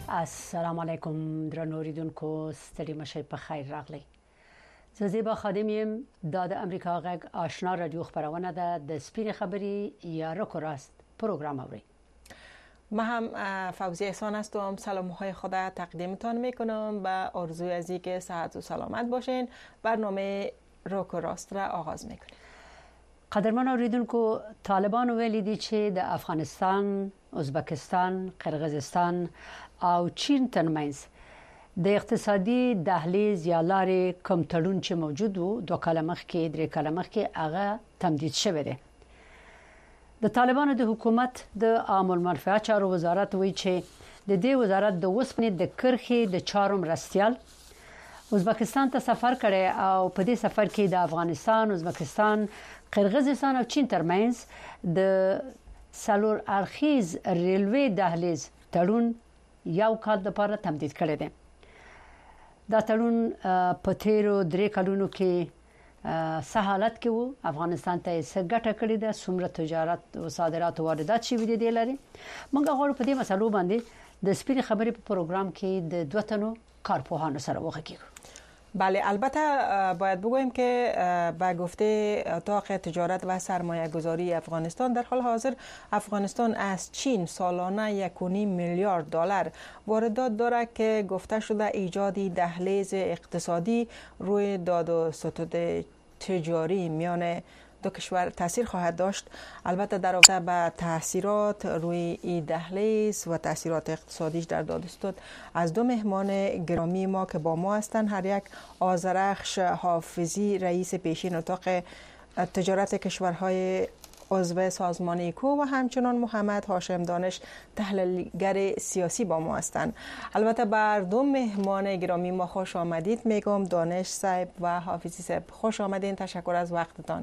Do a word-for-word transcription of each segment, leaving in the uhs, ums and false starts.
السلام علیکم درنو اوریدونکو، ستړي مشئ، په خیر راغلی. زه زیبا خادم یم. دا د امریکا غږ آشنا رادیو خبرونه ده. د سپین خبری یا رکو راست پروگرام اوري. ما هم فوزیه احسان هستم. سلام های خود تقدیمتان میکنم و آرزوی از اینکه صحت و سلامت باشین. برنامه رکو راست را آغاز میکنیم. قدرمن اوریدونکو، طالبان ویلي دي چې د افغانستان، ازبکستان، قرغیزستان او چین ترمنځ د اقتصادي دهلیز یا لارې کوم تړون چې موجود وو دوه کاله مخکې درې کاله مخکې هغه تمدید شوی دی. د طالبانو د حکومت د عام المنفعه چارو وزارت وایي چې د دې وزارت د وسپنې د کرخې د چارو مرستيال ازبکستان ته سفر کړي او په دې سفر کې د افغانستان، ازبکستان، قرغیزستان او چین ترمنځ د سالور ارخیز ریلوی دهلیز تړون یو کال لپاره تمدید کړی دی. دا تړون په تیرو درې کلونو کې سہالت کې وو. افغانستان ته څه ګټه کړې ده، څومره تجارت او صادرات او واردات شوي دي لري. موږ غواړو په دې مسلو باندې د سپین خبرې په پروګرام کې د دوه تنو کارپوهانو سره وغږیږو. بله، البته باید بگوییم که با گفته اتاق تجارت و سرمایه گذاری افغانستان در حال حاضر افغانستان از چین سالانه یک و نیم میلیارد دلار واردات دارد که گفته شده ایجاد دهلیز اقتصادی روی داد و ستد تجاری میان دو کشور تاثیر خواهد داشت. البته در رابطه با تاثیرات روی این دهلیز و تاثیرات اقتصادیش در دادستان از دو مهمان گرامی ما که با ما هستند، هر یک آذرخش حافظی رئیس پیشین اتاق تجارت کشورهای عضو سازمان ایکو و همچنان محمد هاشم دانش تحلیلگر سیاسی با ما هستند. البته بر دو مهمان گرامی ما خوش آمدید میگم. دانش صاحب و حافظی صاحب خوش آمدین. تشکر از وقتتان.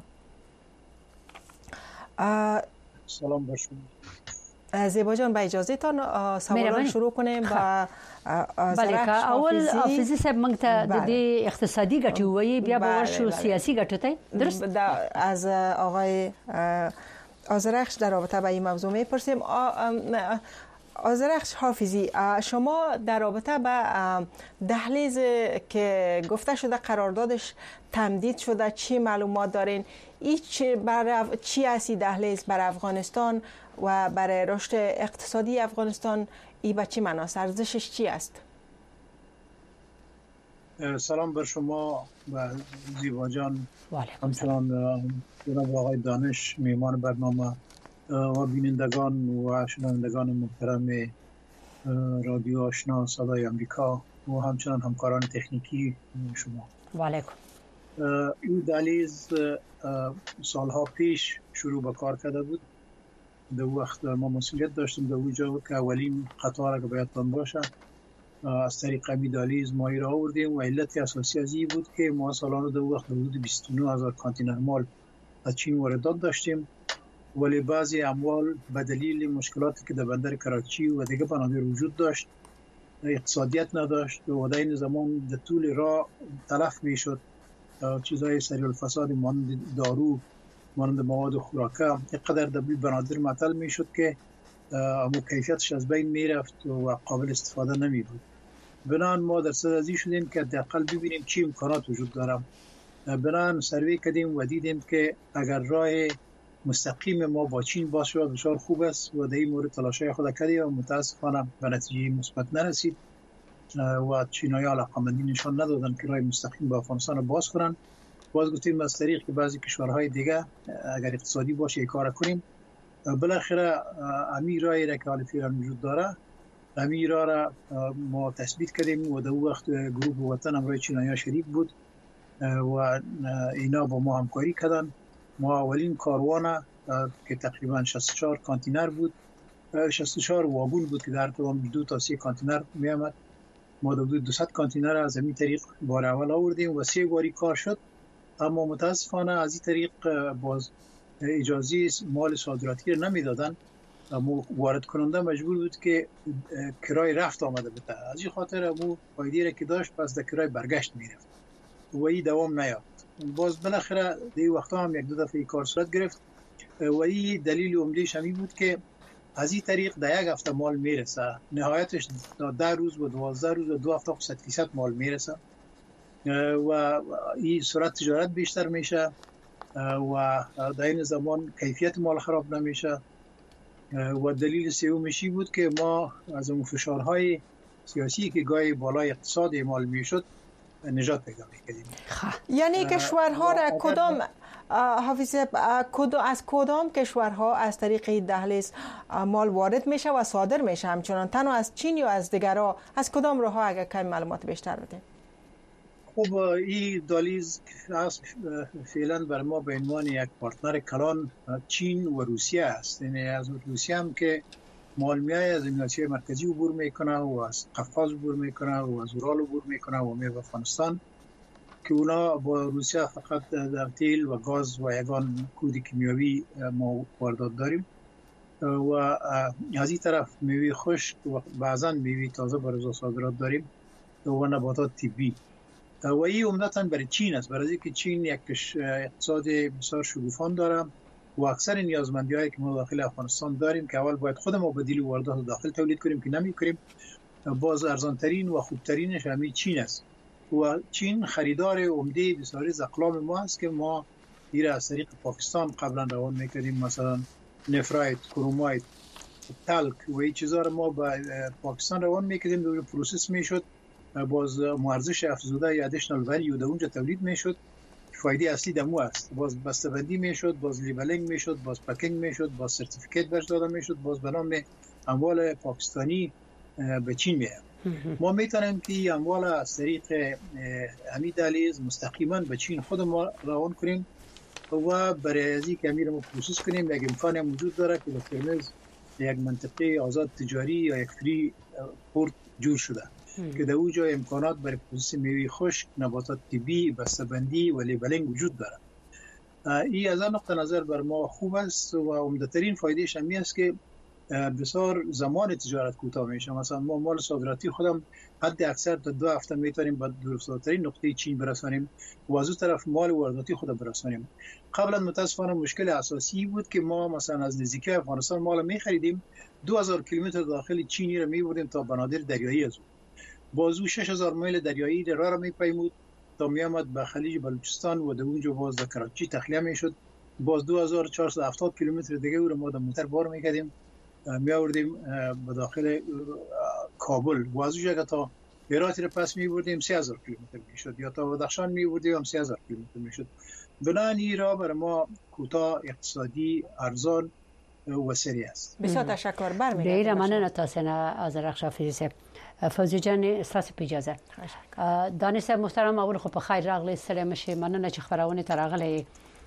سلام با شما. زیبا جان، با اجازه تان سوالان شروع کنیم با بله که اول حافظی صاحب موږ ته د دې اقتصادي ګټې وایي، بیا به ورشو سیاسي ګټو ته. درست؟ از آقای آذرخش در رابطه با این موضوع میپرسیم. آذرخش حافظی، شما در رابطه با دهلیز که گفته شده قراردادش تمدید شده چی معلومات دارین؟ این چی برای چی اسی دهلیز بر افغانستان و برای رشد اقتصادی افغانستان ای به چی معناست؟ ارزشش چی است؟ سلام بر شما و زیبا جان، همچنان جناب آقای دانش میهمان برنامه و بینندگان و شنوندگان محترم رادیو آشنا صدای امریکا و همچنان همکاران تکنیکی شما. و علیکم. این دهلیز سالها پیش شروع به کار کرده بود. در وقت ما مسئولیت داشتیم در اونجا که اولین قطار که بایدتان باشه از طریق این دهلیز ما را آوردیم و علت اساسی از این بود که ما سالانه در وقت حدود بیست و نه هزار کانتینر مال از چین واردات داشتیم، ولی بعضی اموال به دلیل مشکلاتی که در بندر کراچی و دیگه بنادر وجود داشت اقتصادیت نداشت و در این زمان در طول راه تلف می شد. چیزهای سریع الفساد مانند دارو، مانند مواد خوراکه اینقدر در بنادر معطل می شد که امو کیفیتش از بین می رفت و قابل استفاده نمی بود. بنان ما در صدازی شدیم که حداقل ببینیم چی امکانات وجود داره. بنان سروی کردیم و دیدیم که اگر راه مستقیم ما با چین باشه بسیار خوب است و در این مورد تلاشای خود کردیم و متاسفانه به نتیجه مثبت نرسید و چینایی علاقمندی نشان ندادن که راه مستقیم با افغانستان باز کنن. باز گفتیم از طریق که بعضی کشورهای دیگه اگر اقتصادی باشه یک کار کنیم. بالاخره امی راهی را که حال فعلا وجود داره، امی راه را ما تثبیت کردیم و در وقت گروه وطن همراه چینایی شریک بود و اینا با ما همکاری کردن. ما اولین کاروان که تقریبا شصت و چهار کانتینر بود، شصت و چهار واگون بود که در تمام دو تا سه کانتینر می آمد. ما دو دویست کانتینر از این طریق بار اول آوردیم و سه باری کار شد. اما متاسفانه از این طریق باز اجازه مال صادراتی را نمیدادن. وارد کننده مجبور بود که کرای رفت آمده بده. از این خاطر ابو فایده را که داشت پس در کرای برگشت میرفت و این دوام نیافت. باز بالاخره دی وقتا هم یک دو دفعه کار صورت گرفت و این دلیل عمده‌اش همین بود که از این طریق در یک هفته مال میرسه، نهایتش ده روز و دوازده روز و دو هفته صد فیصد مال میرسه و این سرعت تجارت بیشتر میشه و در این زمان کیفیت مال خراب نمیشه و دلیل سومیشی بود که ما از اون فشارهای سیاسی که گاهی بالای اقتصاد مال میشد نجات پیدا میکردیم. یعنی کشورها را کدام حافظ از کدام کشورها از طریق دهلیز مال وارد میشه و صادر میشه، همچنان تنها از چین یا از دیگرها از کدام راه ها اگر کمی معلومات بیشتر بدیم؟ خب این دهلیز فعلا بر ما به عنوان یک پارتنر کلان چین و روسیه است. یعنی از روسیه هم که مال میای از آسیای مرکزی عبور میکنه و از قفقاز عبور میکنه و از اورال عبور میکنه و میره افغانستان که اونا با روسیه فقط در تیل و گاز و یگان کود کیمیاوی ما واردات داریم و از این طرف میوه خشک و بعضا میوه تازه برای صادرات داریم و نباتات طبی و این عمدتاً برای چین است، برای اینکه چین یک اقتصاد بسیار شگوفان داره و اکثر نیازمندی هایی که ما داخل افغانستان داریم که اول باید خود ما بدیل واردات داخل تولید کنیم که نمی کنیم، باز ارزانترین و خوبترینش همین چین است و چین خریدار عمده بسیاری از اقلام ما است که ما ایره از طریق پاکستان قبلا روان میکردیم، مثلا نفرایت، کرومایت، تلک و این چیزا رو ما با پاکستان روان میکردیم، دوباره پروسس میشد، باز ارزش افزوده یا ادیشنال ولیو در اونجا تولید میشد، فایده اصلی دمو است، باز بسته‌بندی میشد، باز لیبلینگ میشد، باز پکینگ میشد، باز سرتیفیکیت برش داده میشد، باز به نام اموال پاکستانی به چین میاد. ما میتونیم که اموال از طریق همین دهلیز مستقیما به چین خود ما روان کنیم و برای از اینکه امیر ما پروسس کنیم یک امکان موجود داره که در قرمز یک منطقه آزاد تجاری یا یک فری پورت جور شده که در اونجا امکانات برای پروسس میوه خشک، نباتات طبی، بسته‌بندی و لیبلینگ وجود داره. این از نقطه نظر بر ما خوب است و عمده‌ترین فایدهش همین است که بسیار زمان تجارت کوتاه میشه. مثلا ما مال صادراتی خودم حد اکثر تا دو هفته میتونیم به دورترین نقطه چین برسانیم و از اون طرف مال وارداتی خود برسانیم. قبلا متاسفانه مشکل اساسی بود که ما مثلا از نزدیکی افغانستان مال میخریدیم، دو هزار کیلومتر داخل چینی رو میبردیم تا بنادر دریایی از اون، بازو شش هزار میل دریایی راه را میپیمود تا میامد به خلیج بلوچستان و در اونجا باز در کراچی تخلیه میشد، باز دو هزار و چهارصد و هفتاد کیلومتر دیگه رو ما در موتر بار میکردیم می آوردیم به داخل کابل و از اونجا تا هراتی رو پس می بردیم سه هزار کیلومتر میشد یا تا بدخشان می بردیم هم سه هزار کیلومتر میشد. بنابراین را برای ما کوتاه، اقتصادی، ارزان و سریع است. بسیار تشکر. برمیگردیم. دیر مننه تاسن از رخش حافظی فوزی جان استاس پیجازه دانش محترم اول خو په خیر راغلی سره مشه مننه چې خبرونه ترغله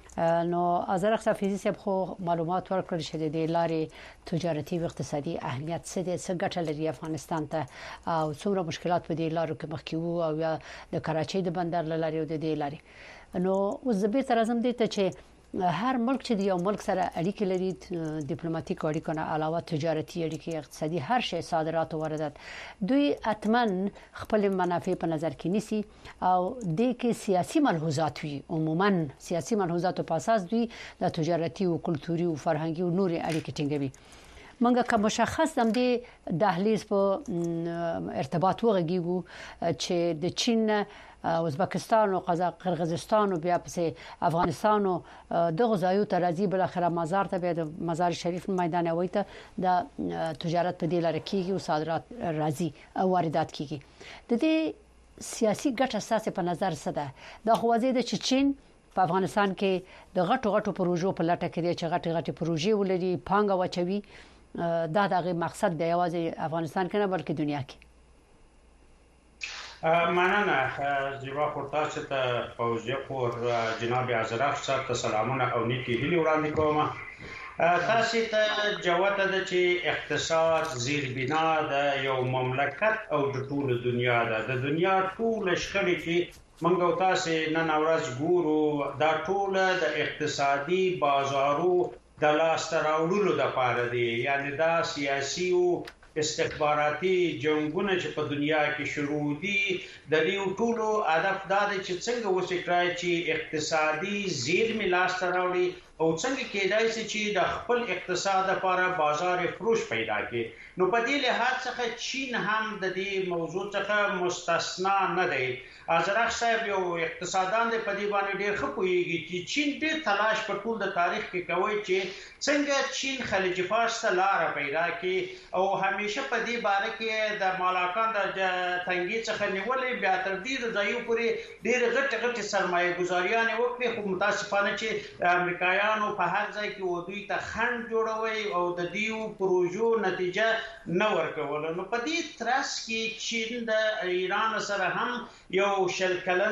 نو از رخص فیزیک خو معلومات ورکړل شوه د لارې تجارتي و اقتصادي اهمیت څه دي، څه ګټه لري افغانستان ته او څومره مشکلات په دې لارو کې مخ کې وو او یا د کراچۍ د بندر لارې او د دې لارې. نو اوس به تر اعظم دي ته چې هر ملک چې یو ملک سره اړیکې لري، ډیپلوماټیک اړیکو نه علاوه تجارتي اړیکې، اقتصادي، هر شی، صادرات او واردات، دوی اتمن خپل منافع په نظر کې نیسي او د کې سیاسي ملحوظات وي، عموما سیاسي ملحوظات په اساس دوی د تجارتي او کلتوري او فرهنګي او نور اړیکې ټینګوي. منګه که مشخص هم د دهلیز په ارتباط وغږیږو چې د چین، ازبکستان او قزاقستان او بیا پسې افغانستان او دغه ځایو ته راځي، بل اخر مزار ته بیا د مزار شریف میدان وای ته د تجارت په دې لار کېږي او صادرات راځي او واردات کېږي. د دې سیاسي ګټه اساس په نظر څه ده؟ دا خو واضح ده چې چین په افغانستان کې د غټو غټو پروژو په لټه کې دی چې غټي غټي پروژې ولري، پانګه واچوي. دا دغه مقصد دی یوازې افغانستان کې نه بلکې دنیا کې. مننه زیبا خورتاس ته فوزیه خور جناب ازرق صاحب ته سلامونه او نیکی هیلې وړاندې کوم. تاسو ته جوته ده چې اقتصاد زیربنا ده یو مملکت او د ټول دنیا ده، د دنیا ټول شخړې چې موږ او تاسو نن ورځ ګورو دا ټول د اقتصادي بازارو د لاسته راوړلو لپاره دي، یعنی دا سیاسي او استخباراتي جنگونه چې په دنیا کې شروع دي د دې ټولو هدف دا دی چې څنګه وسکړای چې اقتصادي زیرمې لاسته راوړي او څنګه کېدای شي چې د خپل اقتصاد لپاره بازار فروش پیدا کړي. نو په دې لحاظ څخه چین هم د دې موضوع څخه مستثنا نه دی. ازرق صاحب یو اقتصاددان دی، په دې باندې ډېر ښه پوهیږي چې چین ډېر تلاش په ټول د تاریخ کې کوي چې څنګه چین خلیج فارس ته لاره پیدا کړي او همیشه په دې باره کې د مالاکان د تنګي څخه نیولې بیا تر ډېرو ځایو پورې ډېرې غټې غټې سرمایه ګزاریانې وکړې، خو متاسفانه چې امریکایانو په هر ځای کې دوی ته خنډ جوړوي او د دیو پروژو نتیجه نه ورکوله. نو په دې ترڅ کې چین د ایران سره هم یو شل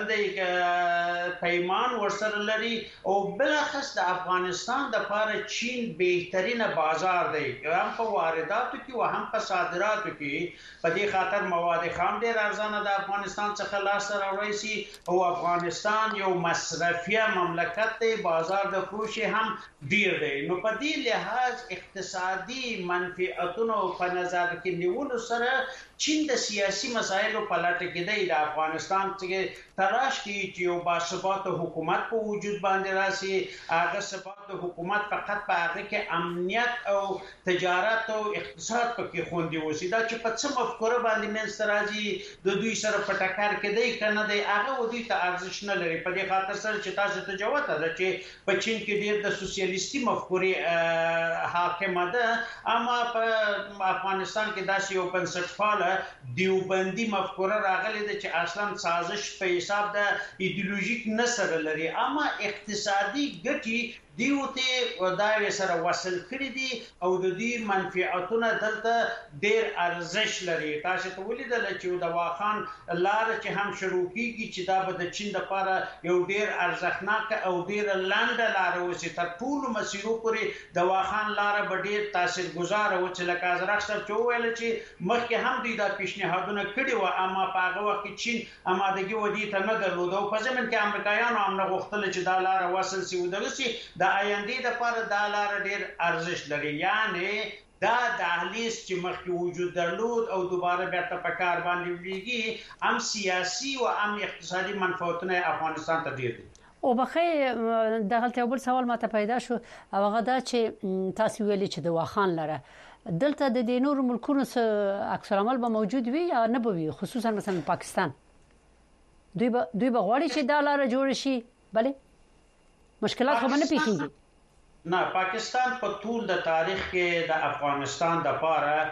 کلن پیمان ورسره لري او بلخص د افغانستان د لپاره چین بهترینه بازار دی، هم په وارداتو کې او هم په صادراتو کې. په دې خاطر مواد خام ډېر ارزانه د افغانستان څخه لاسته راوړی سي او افغانستان یو مصرفیه مملکت دی، بازار د فروش هم ډیر دی. نو په دې لحاظ اقتصادي منفعتونو په نظر کې نیولو سره چین د سیاسي مسایلو په لټه کې دی. د افغانستان څخه تلاش کوي چې یو باثباته حکومت په وجود باندې راسي. هغه ثبات حکومت فقط په هغه کې امنیت او تجارت او اقتصاد پکې خوندي وسی. دا چې په څه مفکوره باندې منځته راځي د دوی سره په ټکر کې دی کنه دی، هغه دوی ته ارزښت نه لري. په دې خاطر سره چې تاسو ته جواب ده چې په چین کې ډېر د سوسیالیستي مفکورې حاکمه ده، اما په افغانستان کې داسې یو بنسټپاله دیوبندي مفکوره راغلې ده چې اصلا سازش په حساب د ایدئولوژیک نه سره لري، اما اقتصادي ګټې دیو ته وداوی سره وصل کړی دي او د دې منفعتونه دلته ډېر ارزښت لري. تاسو ته ولیدل چې د واخان لار چې هم شروع کیږي چې دا به د چین لپاره یو ډېر ارزښتناک او ډېر لنډه لار وسی. تر ټولو مسیرو پورې د واخان لار به ډېر تاثیرګذار و چې لکه ازرق صاحب چې وویل چې مخکې هم دوی دا پیشنهادونه کړي و، اما په هغه وخت کې چین آمادګي ودی ته نه درلوده او په ضمن کې امریکایانو هم نه غوښتل چې دا لار وصل شي. ودغسې د آینده لپاره دا لار ډېر ارزښت لري. یعنی دا دهلیز چې مخکې وجود درلود او دوباره بیرته په کار باندې ولیږي، هم سیاسي او هم اقتصادي منفعتونه افغانستان ته ډېر دي. او بخې دغلته یو بل سوال ماته پیدا شو او هغه دا چې تاسو ویلي چې د واخان لره دلته د دې نور ملکونو سره عکس العمل به موجود وي یا نه به وي، خصوصا مثلا پاکستان دوی به دوی به غواړي چې دا لاره جوړ شي؟ بله مشکلات خو نه پیښیږي. نه، پاکستان په ټول د تاریخ کې د افغانستان د لپاره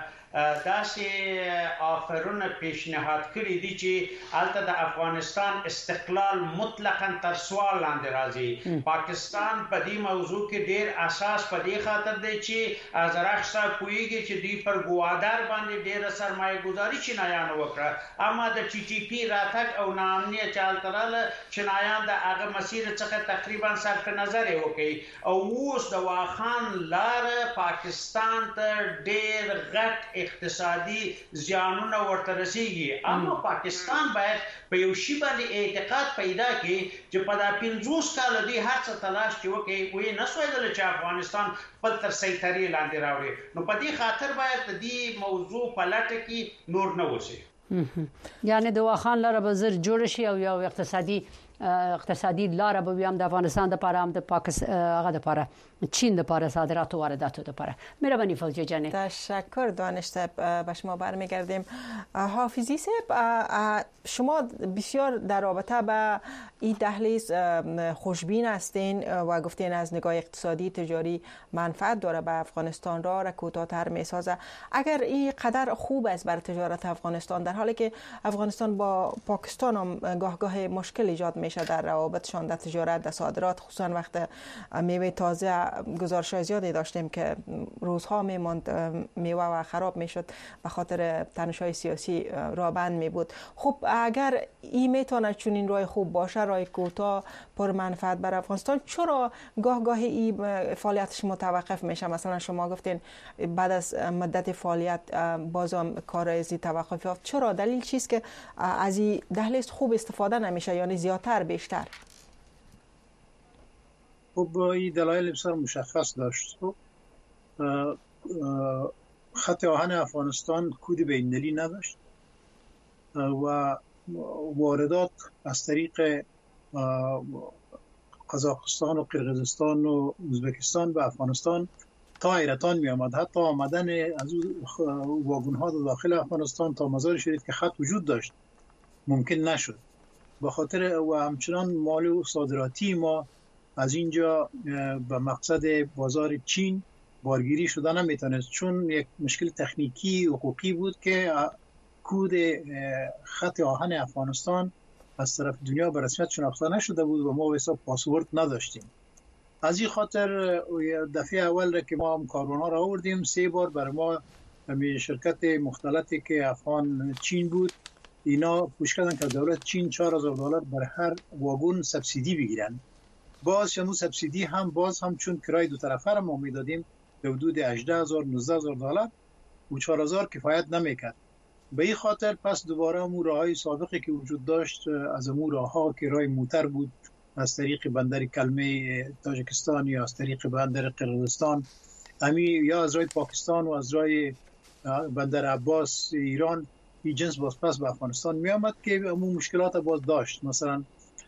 داسې آفرونه پیشنهاد کړي دي چې البته د افغانستان استقلال مطلقاً تر سوال لاندې راځي. پاکستان په دې موضوع کې ډېر اساس په دې خاطر دی چې ازرق صاحب پوهیږي چې دوی پر ګوادر باندې ډېره سرمایه ګزاري چینایانو وکړه، اما د ټي ټي پی راتګ او ناامنیه چال تراله چینایان د هغه مسیر څخه تقریبا صرف نظر وکړي او اوس د واخان لار پاکستان ته ډېر غټ اقتصادي زیانونه ورته رسیږي. اما پاکستان باید په یو شی باندې اعتقاد پیدا کړي چې په دا پنځوس کال دی هر څه تلاش چې وکړي وي نه سویدل چې افغانستان خپل تر سیطرې لاندې راوړي. نو په دې خاطر باید د دې موضوع په لټه کې نور نه وسی. یعنی د واخان لاره به زر جوړ شي او یو اقتصادي اقتصادي لاره به هم د افغانستان د لپاره هم د پاکستان هغه د لپاره چین د لپاره صادرات و واردات د لپاره. مهربانی فوزیه جان. تشکر دانش صاحب. به شما برمیگردیم. حافظی صاحب، شما بسیار در رابطه با این دهلیز خوشبین هستین و گفتین از نگاه اقتصادی تجاری منفعت داره، به افغانستان را را کوتاه‌تر میسازه. اگر این قدر خوب است برای تجارت افغانستان، در حالی که افغانستان با پاکستان هم گاه گاه مشکل ایجاد میشه در روابطشان در تجارت در صادرات، خصوصا وقت میوه تازه گزارش‌های زیادی داشتیم که روزها میماند میوه و خراب میشد به خاطر تنش‌های سیاسی را بند می بود. خب اگر این میتونه چنین راه خوب باشه، راه کوتاه پر منفعت برای افغانستان، چرا گاه گاه این فعالیتش متوقف میشه؟ مثلا شما گفتین بعد از مدت فعالیت بازم کار ازی توقف یافت. چرا؟ دلیل چیست که از این دهلیز خوب استفاده نمیشه، یعنی زیادتر بیشتر؟ خب این دلایل بسیار مشخص داشت. خط آهن افغانستان کود بین‌المللی نداشت و واردات از طریق قزاقستان و قرقیزستان و ازبکستان و افغانستان تا حیرتان می آمد. حتی آمدن از واگن ها داخل افغانستان تا مزار شریف که خط وجود داشت ممکن نشد. به خاطر و همچنان مال و صادراتی ما از اینجا به مقصد بازار چین بارگیری شده نمیتونست، چون یک مشکل تکنیکی و حقوقی بود که کود خط آهن افغانستان از طرف دنیا به رسمیت شناخته نشده بود و ما به حساب پاسپورت نداشتیم. از این خاطر دفعه اول را که ما هم کاروان‌ها را آوردیم، سه بار بر ما شرکت مختلطی که افغان چین بود اینا پوش کردن که دولت چین چهار هزار دلار بر هر واگن سبسیدی بگیرن. باز شمو سبسیدی هم باز هم چون کرای دو طرفه را ما میدادیم به حدود هجده هزار نوزده هزار دلار و چهار هزار کفایت نمیکرد. به این خاطر پس دوباره امور راههای سابقی که وجود داشت، از امور راهها که راه موتر بود از طریق بندر کلمه تاجیکستان یا از طریق بندر قرقیزستان، امی یا از راه پاکستان و از راه بندر عباس ایران، این جنس باز پس به افغانستان می آمد که امور مشکلات باز داشت. مثلا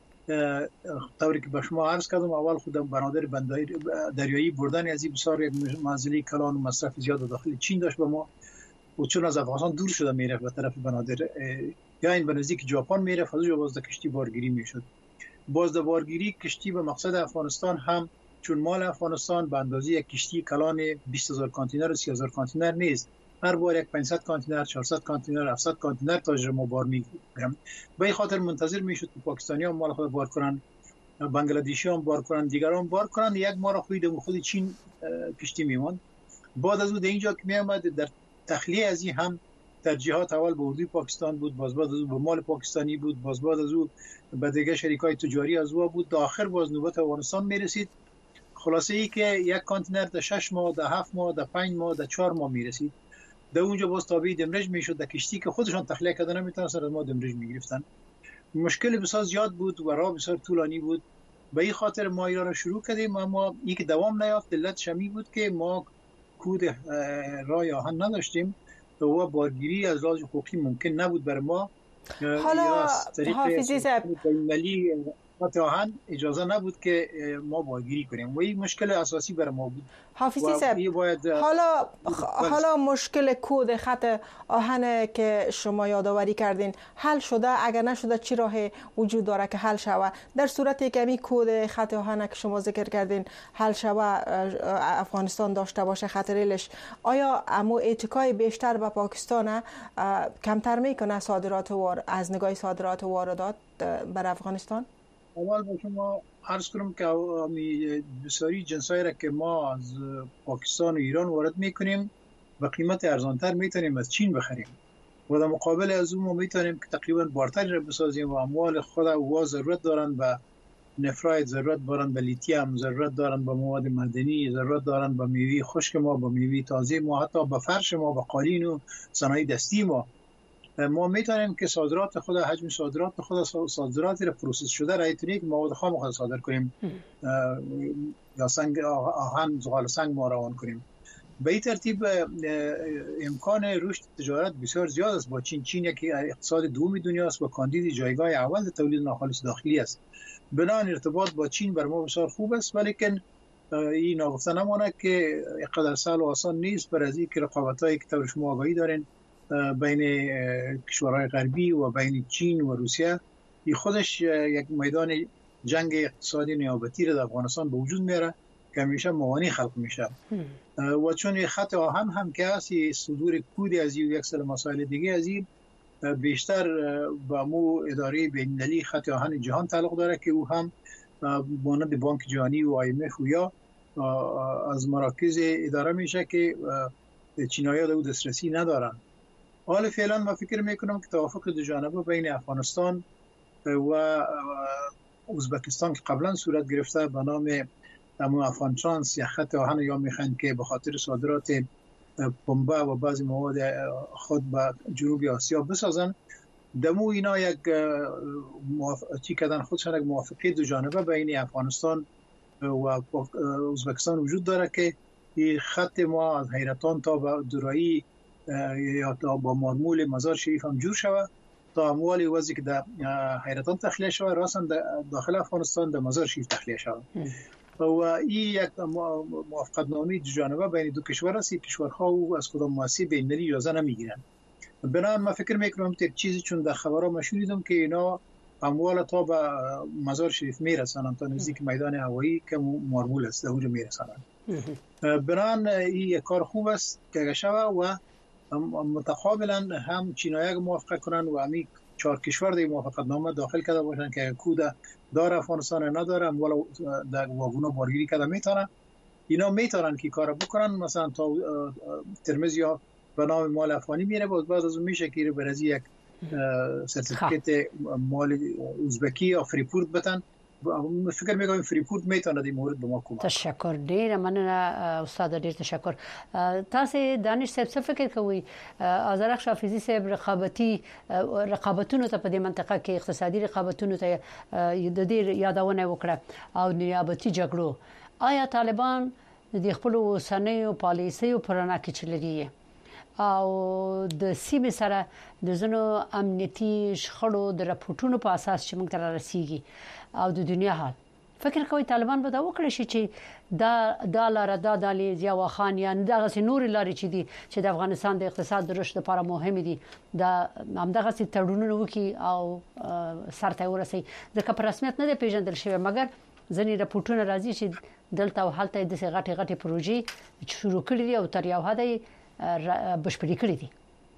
طوری که به شما عرض کردم اول خودم بنادر بندر دریایی بردن از این بسیار منزلی کلان و مصرف زیاد داخل چین داشت به ما، و چون از افغانستان دور شده میرفت به طرف بنادر یا این به نزدیک ژاپن میرفت، از اونجا باز کشتی بارگیری میشد. باز در بارگیری کشتی به مقصد افغانستان هم چون مال افغانستان به اندازه یک کشتی کلان بیست هزار کانتینر و سی هزار کانتینر نیست، هر بار یک پانصد کانتینر، چهارصد کانتینر، هفتصد کانتینر تاجر ما بار میگیرم. به این خاطر منتظر میشد که پاکستانی هم مال خود بار کنن، بنگلادیشی هم بار کنن، دیگران بار کنن، یک ماه خود خود چین کشتی میموند. بعد از اون در اینجا که میامد در تخلیه از این هم ترجیحات اول به اردوی پاکستان بود، باز بعد از اون به مال پاکستانی بود، باز بعد از اون به دیگه شریکای تجاری از او بود، تا آخر باز نوبت افغانستان میرسید. خلاصه ای که یک کانتینر در شش ماه، در هفت ماه، در پنج ماه، در چهار ماه میرسید. در اونجا باز تابع دمرج میشد، در کشتی که خودشان تخلیه کردن نمیتونستن از ما دمرج میگرفتن. مشکل بسیار زیاد بود و راه بسیار طولانی بود. به این خاطر ما ایران را شروع کردیم، اما یک دوام نیافت. علت شمی بود که ما کود راه آهن نداشتیم و بارگیری از لحاظ حقوقی ممکن نبود بر ما. حالا حافظی صاحب ملی خط آهن اجازه نبود که ما بارگیری کنیم و این مشکل اساسی بر ما بود. حافظی صاحب باید... حالا حالا مشکل کود خط آهن که شما یادآوری کردین حل شده؟ اگر نشده چی راه وجود داره که حل شود؟ در صورتی که می کود خط آهن که شما ذکر کردین حل شود، افغانستان داشته باشه خطریلش، آیا امو اتکای بیشتر به پاکستان کمتر میکنه صادرات وار از نگاه صادرات و واردات بر افغانستان؟ اول با شما عرض کنم که بسیاری جنسایی را که ما از پاکستان و ایران وارد میکنیم و قیمت ارزانتر میتونیم از چین بخریم و در مقابل از اون ما میتونیم که تقریبا بارتر را بسازیم و اموال خود و ضرورت دارن به نفراید، ضرورت دارن به لیتیم، ضرورت دارن به مواد معدنی، ضرورت دارن به میوه خشک ما، به میوه تازه ما، حتی به فرش ما، به قالین و صنایع دستی ما. ما میتونیم که صادرات خود، حجم صادرات خود، صادراتی را پروسس شده را ایتونی که مواد خام خود صادر کنیم یا سنگ آهن، زغال سنگ ما روان کنیم. به این ترتیب امکان رشد تجارت بسیار زیاد است با چین. چین یکی اقتصاد دوم دنیا است و کاندید جایگاه اول تولید ناخالص داخلی است. بنابراین ارتباط با چین بر ما بسیار خوب است، ولیکن این ناگفته نمانه که اینقدر سهل و آسان نیست، بر از اینکه رقابت‌هایی که طور شما آگاهی دارین بین کشورهای غربی و بین چین و روسیه، این خودش یک میدان جنگ اقتصادی نیابتی را در افغانستان به وجود میاره که همیشه موانع خلق میشه. و چون خط آهن هم که هست، صدور کودی از این یک سری مسائل دیگه از این بیشتر با مو اداره بین‌المللی خط آهن جهان تعلق داره که او هم مانند بانک جهانی و آی ام اف و یا از مراکز اداره میشه که چینایی‌ها در دسترسی ندارن. حال فعلا ما فکر میکنم که توافق دو جانبه بین افغانستان و ازبکستان که قبلا صورت گرفته به نام امو افغان ترانس یا خط آهن یا میخوان که به خاطر صادرات پنبه و بعضی مواد خود به جنوب آسیا بسازن، دمو اینا یک چی کردن خودشان یک موافقه دو جانبه بین افغانستان و ازبکستان وجود داره که این خط ما از حیرتان تا به دورایی یا تا با مرمول مزار شریف هم جور شود تا اموالی وضعی که در حیرتان تخلیه شده راسن داخل افغانستان در مزار شریف تخلیه شده و این یک موافقت نامه دو جانبه بین دو کشور است. کشورها او از کدام مؤسسه بین‌المللی اجازه نمیگیرن. بنابراین من فکر میکنم تر چیزی چون در خبرها ما شنیدم که اینا اموال تا به مزار شریف میرسانند تا نزدیک میدان هوایی که مارمول است اونجا میرسانند. بنابراین این یک کار خوب است که شوه و متقابلا هم چینایان موافقت کنند و همی چهار کشور دیگه موافقت نامه داخل کرده باشن که کود داره افغانستان نداره اموال در واگونا بارگیری کرده میتونن اینا میتونن که کار بکنن. مثلا تا ترمز یا به نام مال افغانی میره بعد بعد از اون میشه که برای یک سرتیفیکت مال ازبکی یا فریپورت بتن. فکر میکنم فریپورت میتونه در مورد به ما کمک. تشکر ډیر مننه استاد ډیر تشکر. تاسو دانش صاحب څه فکر کوئ آذرخش حافظي صاحب رقابتي رقابتونو ته په دې منطقه کې اقتصادي رقابتونو ته د دې یادونه وکړه او نیابتي جګړو آیا طالبان د خپل وسنیو پالیسیو پرنا کې چلري او د سیمه سره د زنو امنیتي شخړو د راپورټونو په اساس چې موږ تر رسیدي او د دنیا حال فکر کوي طالبان به دا وکړي شي چې دا د لار د دالي ضیاء خان یا دغه نور لاري چې دي چې د افغانستان د اقتصاد د رشد لپاره مهم دي دا همدغه تړونونه وکي او سرته ورسي ځکه په رسمیت نه دی پیژندل شوی مګر ځنې راپورټونه راځي چې دلته او حالت د غټي غټي پروژې شروع کړي دي او تر یو حد بشپړې کړې دي.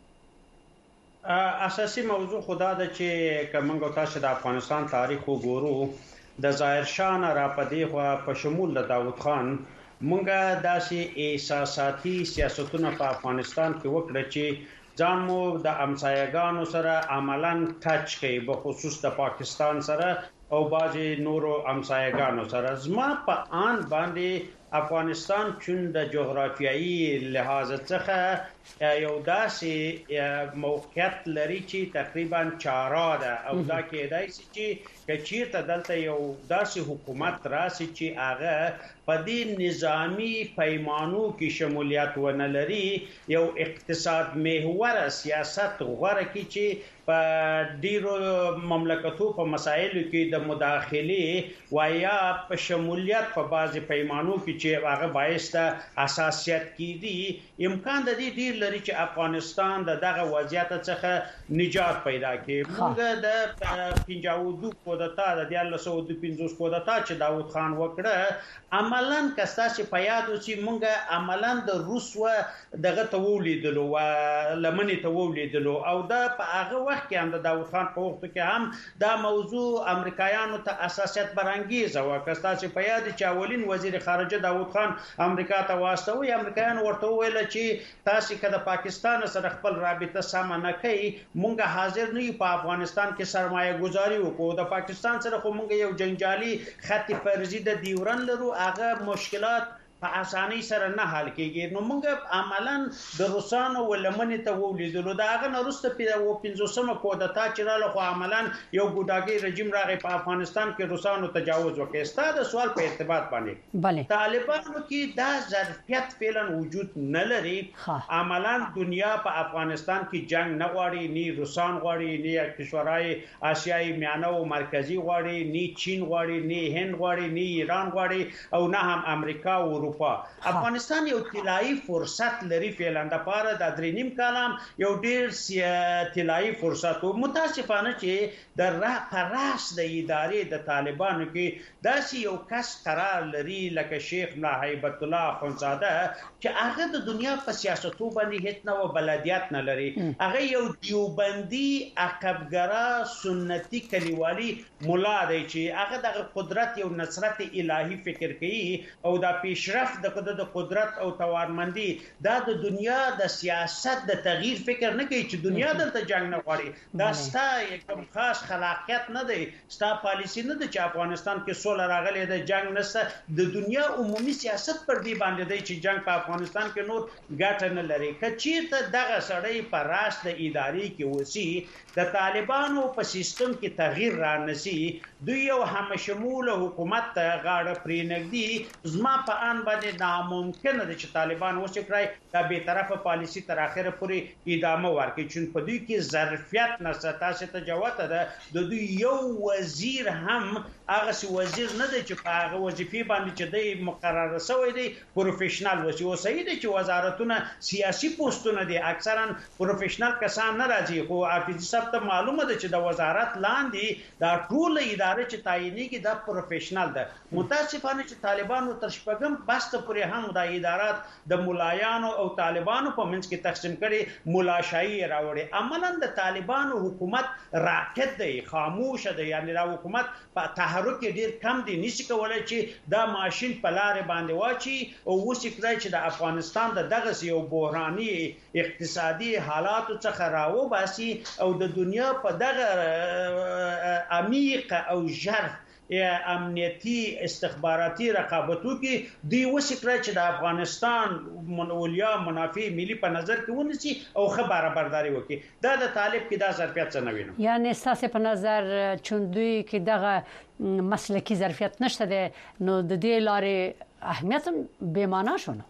اساسي موضوع خدا ده چې کومه تاسو د افغانستان تاریخ وګورو د ظاهر شاه را پدې خو په شمول د داوود خان مونږه داسې احساساتي سیاستونه په افغانستان کې وکړه چې ځان مو د امسایګانو سره عملاً ټچ کوي په خصوص د پاکستان سره او بعضی نورو امسایګانو سره. زما په آن باندې افغانستان چون د جغرافیایي لحاظ څخه یو داسې موقعیت لري چې تقریبا چاره ده او دا کېدای شي چې چیرته دلته یو داسې حکومت راسي چې هغه په دې نظامی پیمانو کې شمولیت ونه لري یو اقتصاد محور سیاست غوړه کې چې په ډیرو مملکتو په مسایلو کې د مداخله ویا په شمولیت په بعضی پیمانو کې چې هغه باعث د اساسیت کیدی امکان د دې ډیر لري چې افغانستان د دغه وضعیت څخه نجات پیدا کړي. موږ د پنځه دوه کودتا د دیال سو د پنځه کودتا چې داوود خان وکړه عملاً کستا چې په یاد و چې موږ عملاً د روس و دغه تولیدلو و لمنې تولیدلو او دا په هغه وخت کې هم د داوود خان په وخت کې هم دا موضوع امریکایانو ته اساسیت برانګیز او کستا چې په یاد چې اولین وزیر خارجه داوود خان امریکا ته واستوي امریکایان ورته ویل چې تاسو کله پاکستان سره خپل رابطه سم نه کوي مونږ حاضر نه یو په افغانستان کې سرمایه گذاري وکړو. د پاکستان سره خو مونږ یو جنجالي خط فرضي د دیورن لرو هغه مشکلات په اسانۍ سره نه حل کیږي. نو موږ عملاً د روسانو ولمنې ته ولیدلو دا هغه نورسته په پنځوسمه کودتا چې رااله خو عملاً یو ګوډاګي رژیم راغی په افغانستان کې روسانو تجاوز وکړ. ستاسو سوال په ارتباط باندې بله طالبانو کې دا ظرفیت فعلا وجود نه لري. عملاً دنیا په افغانستان کې جنگ نه غواړي نه روسان غواړي نه کشورهای آسیایي میانه او مرکزی غواړي نه چین غواړي نه هند غواړي نه ایران غواړي او نه هم امریکا او افغانستان یو طلایی فرصت لري فعلا د پاره د درینیم کلام یو ډیر طلایی فرصت او متاسفانه چې د راس د ادارې د طالبانو کې داسې یو کس قرار لري لکه شیخ هیبت الله اخوندزاده چې هغه د دنیا په سیاستو باندې هیڅ نو بلدیت نه لري. هغه یو دیوبندي عقبګرا سنتي کلیوالي مولا دی چې هغه د قدرت یو نصرت الهي فکر کوي او د پیشرفت د قدرت او توانمندي دا د دنیا د سیاست د تغییر فکر نه کوي چې دنیا دلته جنگ نه غواړي. دا ستا یو خاص خلاقیت نه دی ستا پالیسی نه دی چې افغانستان کې سوله راغلی د جنگ نشته. د دنیا عمومي سیاست پر دې باندې دی چې جنگ په افغانستان کې نور ګټه نه لري. کچیرته دغه سړی په راس د ادارې کې وسی د طالبانو په سیستم کې تغییر را نسی دوی یو همشمول حکومت ته غاړه پرې نږدي. زما په ان باندې ناممکن ده چې طالبان وسکرای د بیطرفه پالیسی تر اخره پورې ادامه ورکړي چې په دوی کې ظرفیت نشته. تاسو ته جواب ده د دوی یو وزیر هم هغه سی وزیر نه دی چې په هغه وظیفه باندې چې دی مقرر شوی دی پروفیشنل وسی او صحیح دی چې وزارتونه سیاسي پوسټونه دي اکثرا پروفیشنل کسان نه راځي. خو حافظ صاحب ته معلومه ده چې د وزارت لاندې دا ټول ادارې چې تعینېږي دا پروفیشنل ده. متاسفانه چې طالبانو تر شپږم بسته پورې هم دا ادارات د ملایانو او طالبانو په منځ کې تقسیم کړي ملاشایي راوړي. عملاً د طالبانو حکومت راکټ دی، خاموش دی، یعنی دا حکومت په تحرک ډیر کم دی، نشي کولای چې دا ماشين په لار باندې واچي او وسی کړی چې د افغانستان د دغه یو بحراني اقتصادي حالاتو څخه راو باسي او د دنیا په دغه عمیق او ژر امنیتی استخباراتي رقابتو کې دی وسی کړی چې د افغانستان منولیا منافع ملي په نظر کې ونیسي او خبره برداري وکړي. دا د طالب کې دا ظرفیت څه نه وینم. یعنی اساسه په نظر چون دوی کې دغه مسلکی ظرفیت نشته ده نو د دې لارې اهمیت به معنا شونه.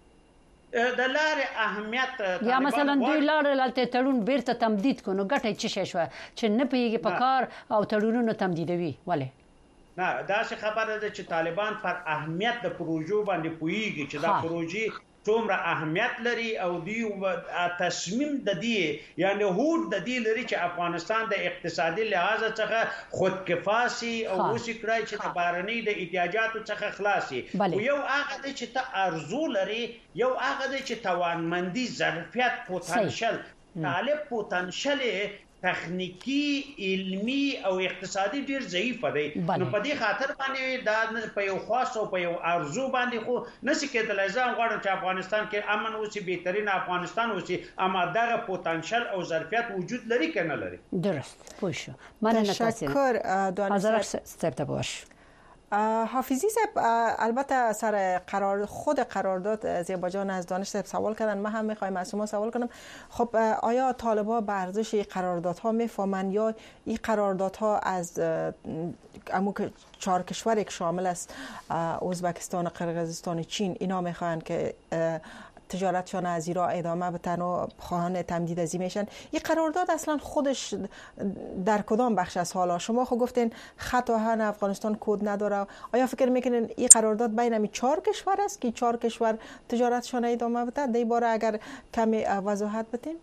د لارې اهمیت یا مثلا دوی لارې لته تړون بیرته تمدید کونو ګټه چی شي شو چې نه پیږي په کار او تړونونو تمدیدوي ولی نه دا څه خبره ده چې طالبان پر اهمیت د پروژو باندې پويږي چې دا پروژې څومره اهمیت لري او دی تصمیم د دې یعنی هوډ د دې لري چې افغانستان د اقتصادي لحاظ څخه خودکفاسي او وسی کړای چې د بارني د احتیاجاتو څخه خلاصي. یو هغه چې ته ارزو لري، یو هغه چې توانمندي، ظرفیت، پوتنشل. طالب پوتنشل تخنیکی، علمی او اقتصادي ډیر ضعیف دی. نو په دې خاطر باندې دا په یو خاص او په یو ارزو باندې خو نشي کېدلای. ځان غواړم چې افغانستان کې امن اوسي، بهترین افغانستان اوسي، اما دغه پوتنشل او ظرفیت وجود لري کنه لري. درست پوه شو. مننه تاسو. تشکر دانشور صاحب باش. حافظی صاحب البته سر قرار خود قرارداد زیبا جان از دانش صاحب سوال کردن، من هم میخوایم از شما سوال کنم. خب آیا طالبان به ارزش این قراردادها میفهمند یا این قراردادها از امو چهار کشوری که شامل است ازبکستان، قرقیزستان، چین اینا میخواهند که تجارتشان از ایران ادامه بدن و خواهان تمدید ازی میشن؟ این قرارداد اصلا خودش در کدام بخش از حالا؟ شما خود گفتین خط آهن افغانستان کد نداره. آیا فکر میکنین این قرارداد بین این چهار کشور است که چهار کشور تجارتشان ادامه بدن؟ در باره اگر کمی وضاحت بدین.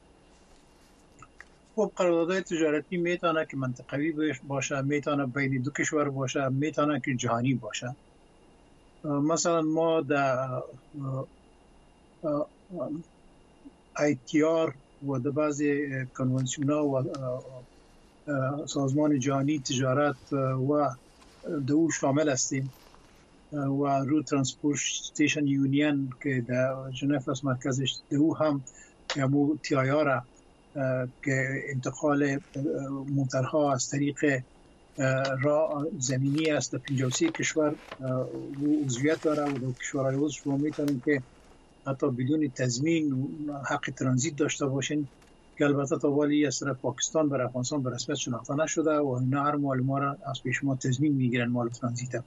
خب قراردادهای تجارتی میتونه که منطقوی باشه، میتونه بین دو کشور باشه، میتونه که جهانی باشه. مثلا ما در آی تی آر و در بعضی کنوانسیون‌ها و سازمان جهانی تجارت و دو شامل هستیم و رو ترانسپورتیشن یونین که در ژنو است مرکزش، دو هم همو تی آی آر که انتقال موترها از طریق راه زمینی است در پنجاه و سه کشور و عضویت داره و در کشورهای عضو شما میتونید که حتی بدون تضمین حق ترانزیت داشته باشین که البته تا ولی از طرف پاکستان بر افغانستان به رسمیت شناخته نشده و اینا هر مال ما را از پیش ما تضمین میگیرن مال ترانزیت.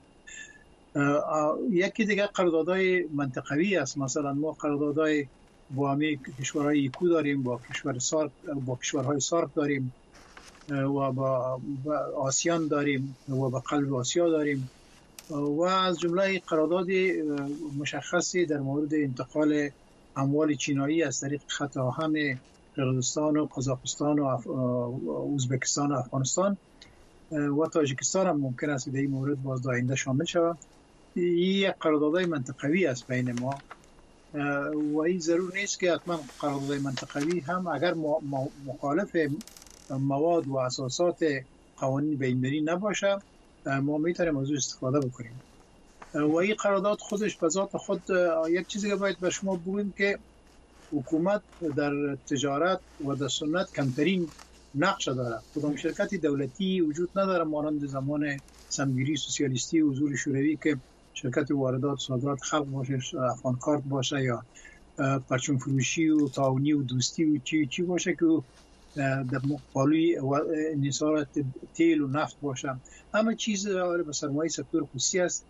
یکی دیگه قراردادهای منطقوی است. مثلا ما قراردادهای با همه کشورهای یکو داریم، با کشور سارک، با کشورهای سارک داریم و با آسیان داریم و با قلب آسیا داریم و از جمله قرارداد مشخصی در مورد انتقال اموال چینایی از طریق خط آهن قرقیزستان و قزاقستان و ازبکستان و افغانستان و تاجیکستان هم ممکن است در این مورد باز آینده شامل شود. این قراردادهای منطقوی است بین ما و این ضرور نیست که حتما قراردادهای منطقوی هم اگر مخالف مواد و اساسات قوانین بین‌المللی نباشه ما میتونیم از او استفاده بکنیم. و این قرارداد خودش به ذات خود یک چیزی که باید به شما بگویم که حکومت در تجارت و در صنعت کمترین نقش داره. کدام شرکتی دولتی وجود نداره مانند زمان سمگیری سوسیالیستی و حضور شوروی که شرکت واردات صادرات خلق باشه، افغان کارت باشه یا پرچم فروشی و تعاونی و دوستی و چی چی باشه که در مقابل انحصار تیل و نفت باشه. همه چیز به سرمایه سکتور خصوصی است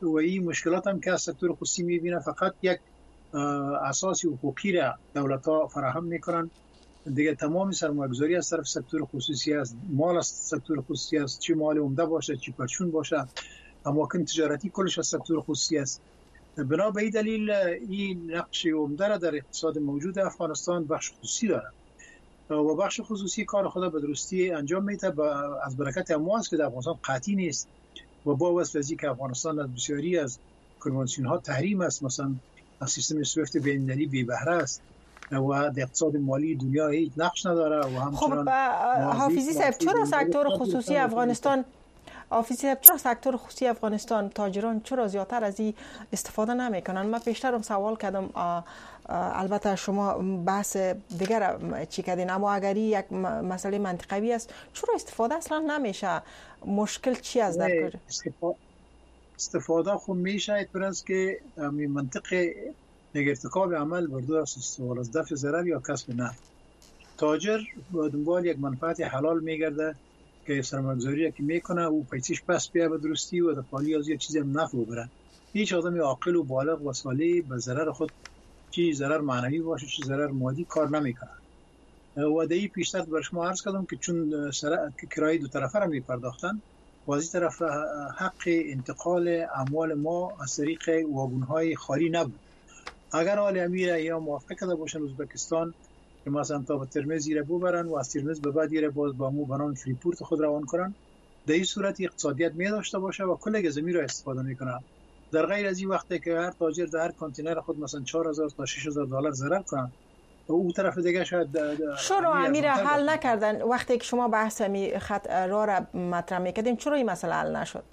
و این مشکلات هم که از سکتور خصوصی میبینه فقط یک اساسی حقوقی را دولت‌ها فراهم میکنن، دیگه تمام سرمایه‌گذاری از طرف سکتور خصوصی است، مال از سکتور خصوصی است، چه مال عمده باشه چه پرچون باشه، اماکن تجارتی کلش از سکتور خصوصی است. بنا به این دلیل این نقش عمده را در اقتصاد موجود افغانستان بخش خصوصی داره و بخش خصوصی کار خود به درستی انجام میده. از برکت امو است که در افغانستان قطعی نیست و با وجه از اینکه افغانستان از بسیاری از کنوانسیون ها تحریم است، مثلا از سیستم سویفت بین‌المللی بی بهره است و در اقتصاد مالی دنیا هیچ نقش نداره. و همچنان خب حافظی صاحب چرا سکتور خصوصی افغانستان آفیسی چرا سکتور خصوصی افغانستان تاجران چرا زیادتر از این استفاده نمیکنن؟ من پیشترم سوال کردم، البته شما بحث دیگر چی کردین، اما اگر یک مسئله منطقوی است چرا استفاده اصلا نمیشه؟ مشکل چی است در کار؟ استفاده خب میشه ایطور است که منطق ارتکاب عمل بر دو سوال از دفع ضرر یا کسب نفع. تاجر به دنبال یک منفعت حلال میگرده که سرمایه‌گذاری که میکنه او پیسش پس بیا به درستی و در پالی از یک چیزی هم نفع ببره. هیچ آدمی عاقل و بالغ و صالح به ضرر خود چی ضرر معنوی باشه چی ضرر مادی کار نمیکنه. و در این پیشتر بر شما عرض کردم که چون کرایه دو طرفه را میپرداختن و از این طرف حق انتقال اموال ما از طریق واگن‌های خالی نبود. اگر آل امیر یا موافقه کرده باشن ازبکستان که مثلا تا به ترمز را ببرن و از ترمز به بعد را باز با مو بنام فریپورت خود روان کنن، در این صورت اقتصادیت می داشته باشه و کل زمین را استفاده میکنه. در غیر از این وقتی که هر تاجر در هر کانتینر خود مثلا چهار هزار تا شش هزار دلار ضرر کنه و اون طرف دیگه شاید چرا امیر حل نکردن؟ وقتی که شما بحث می خط را را مطرح میکردین چرا این مسئله حل نشد؟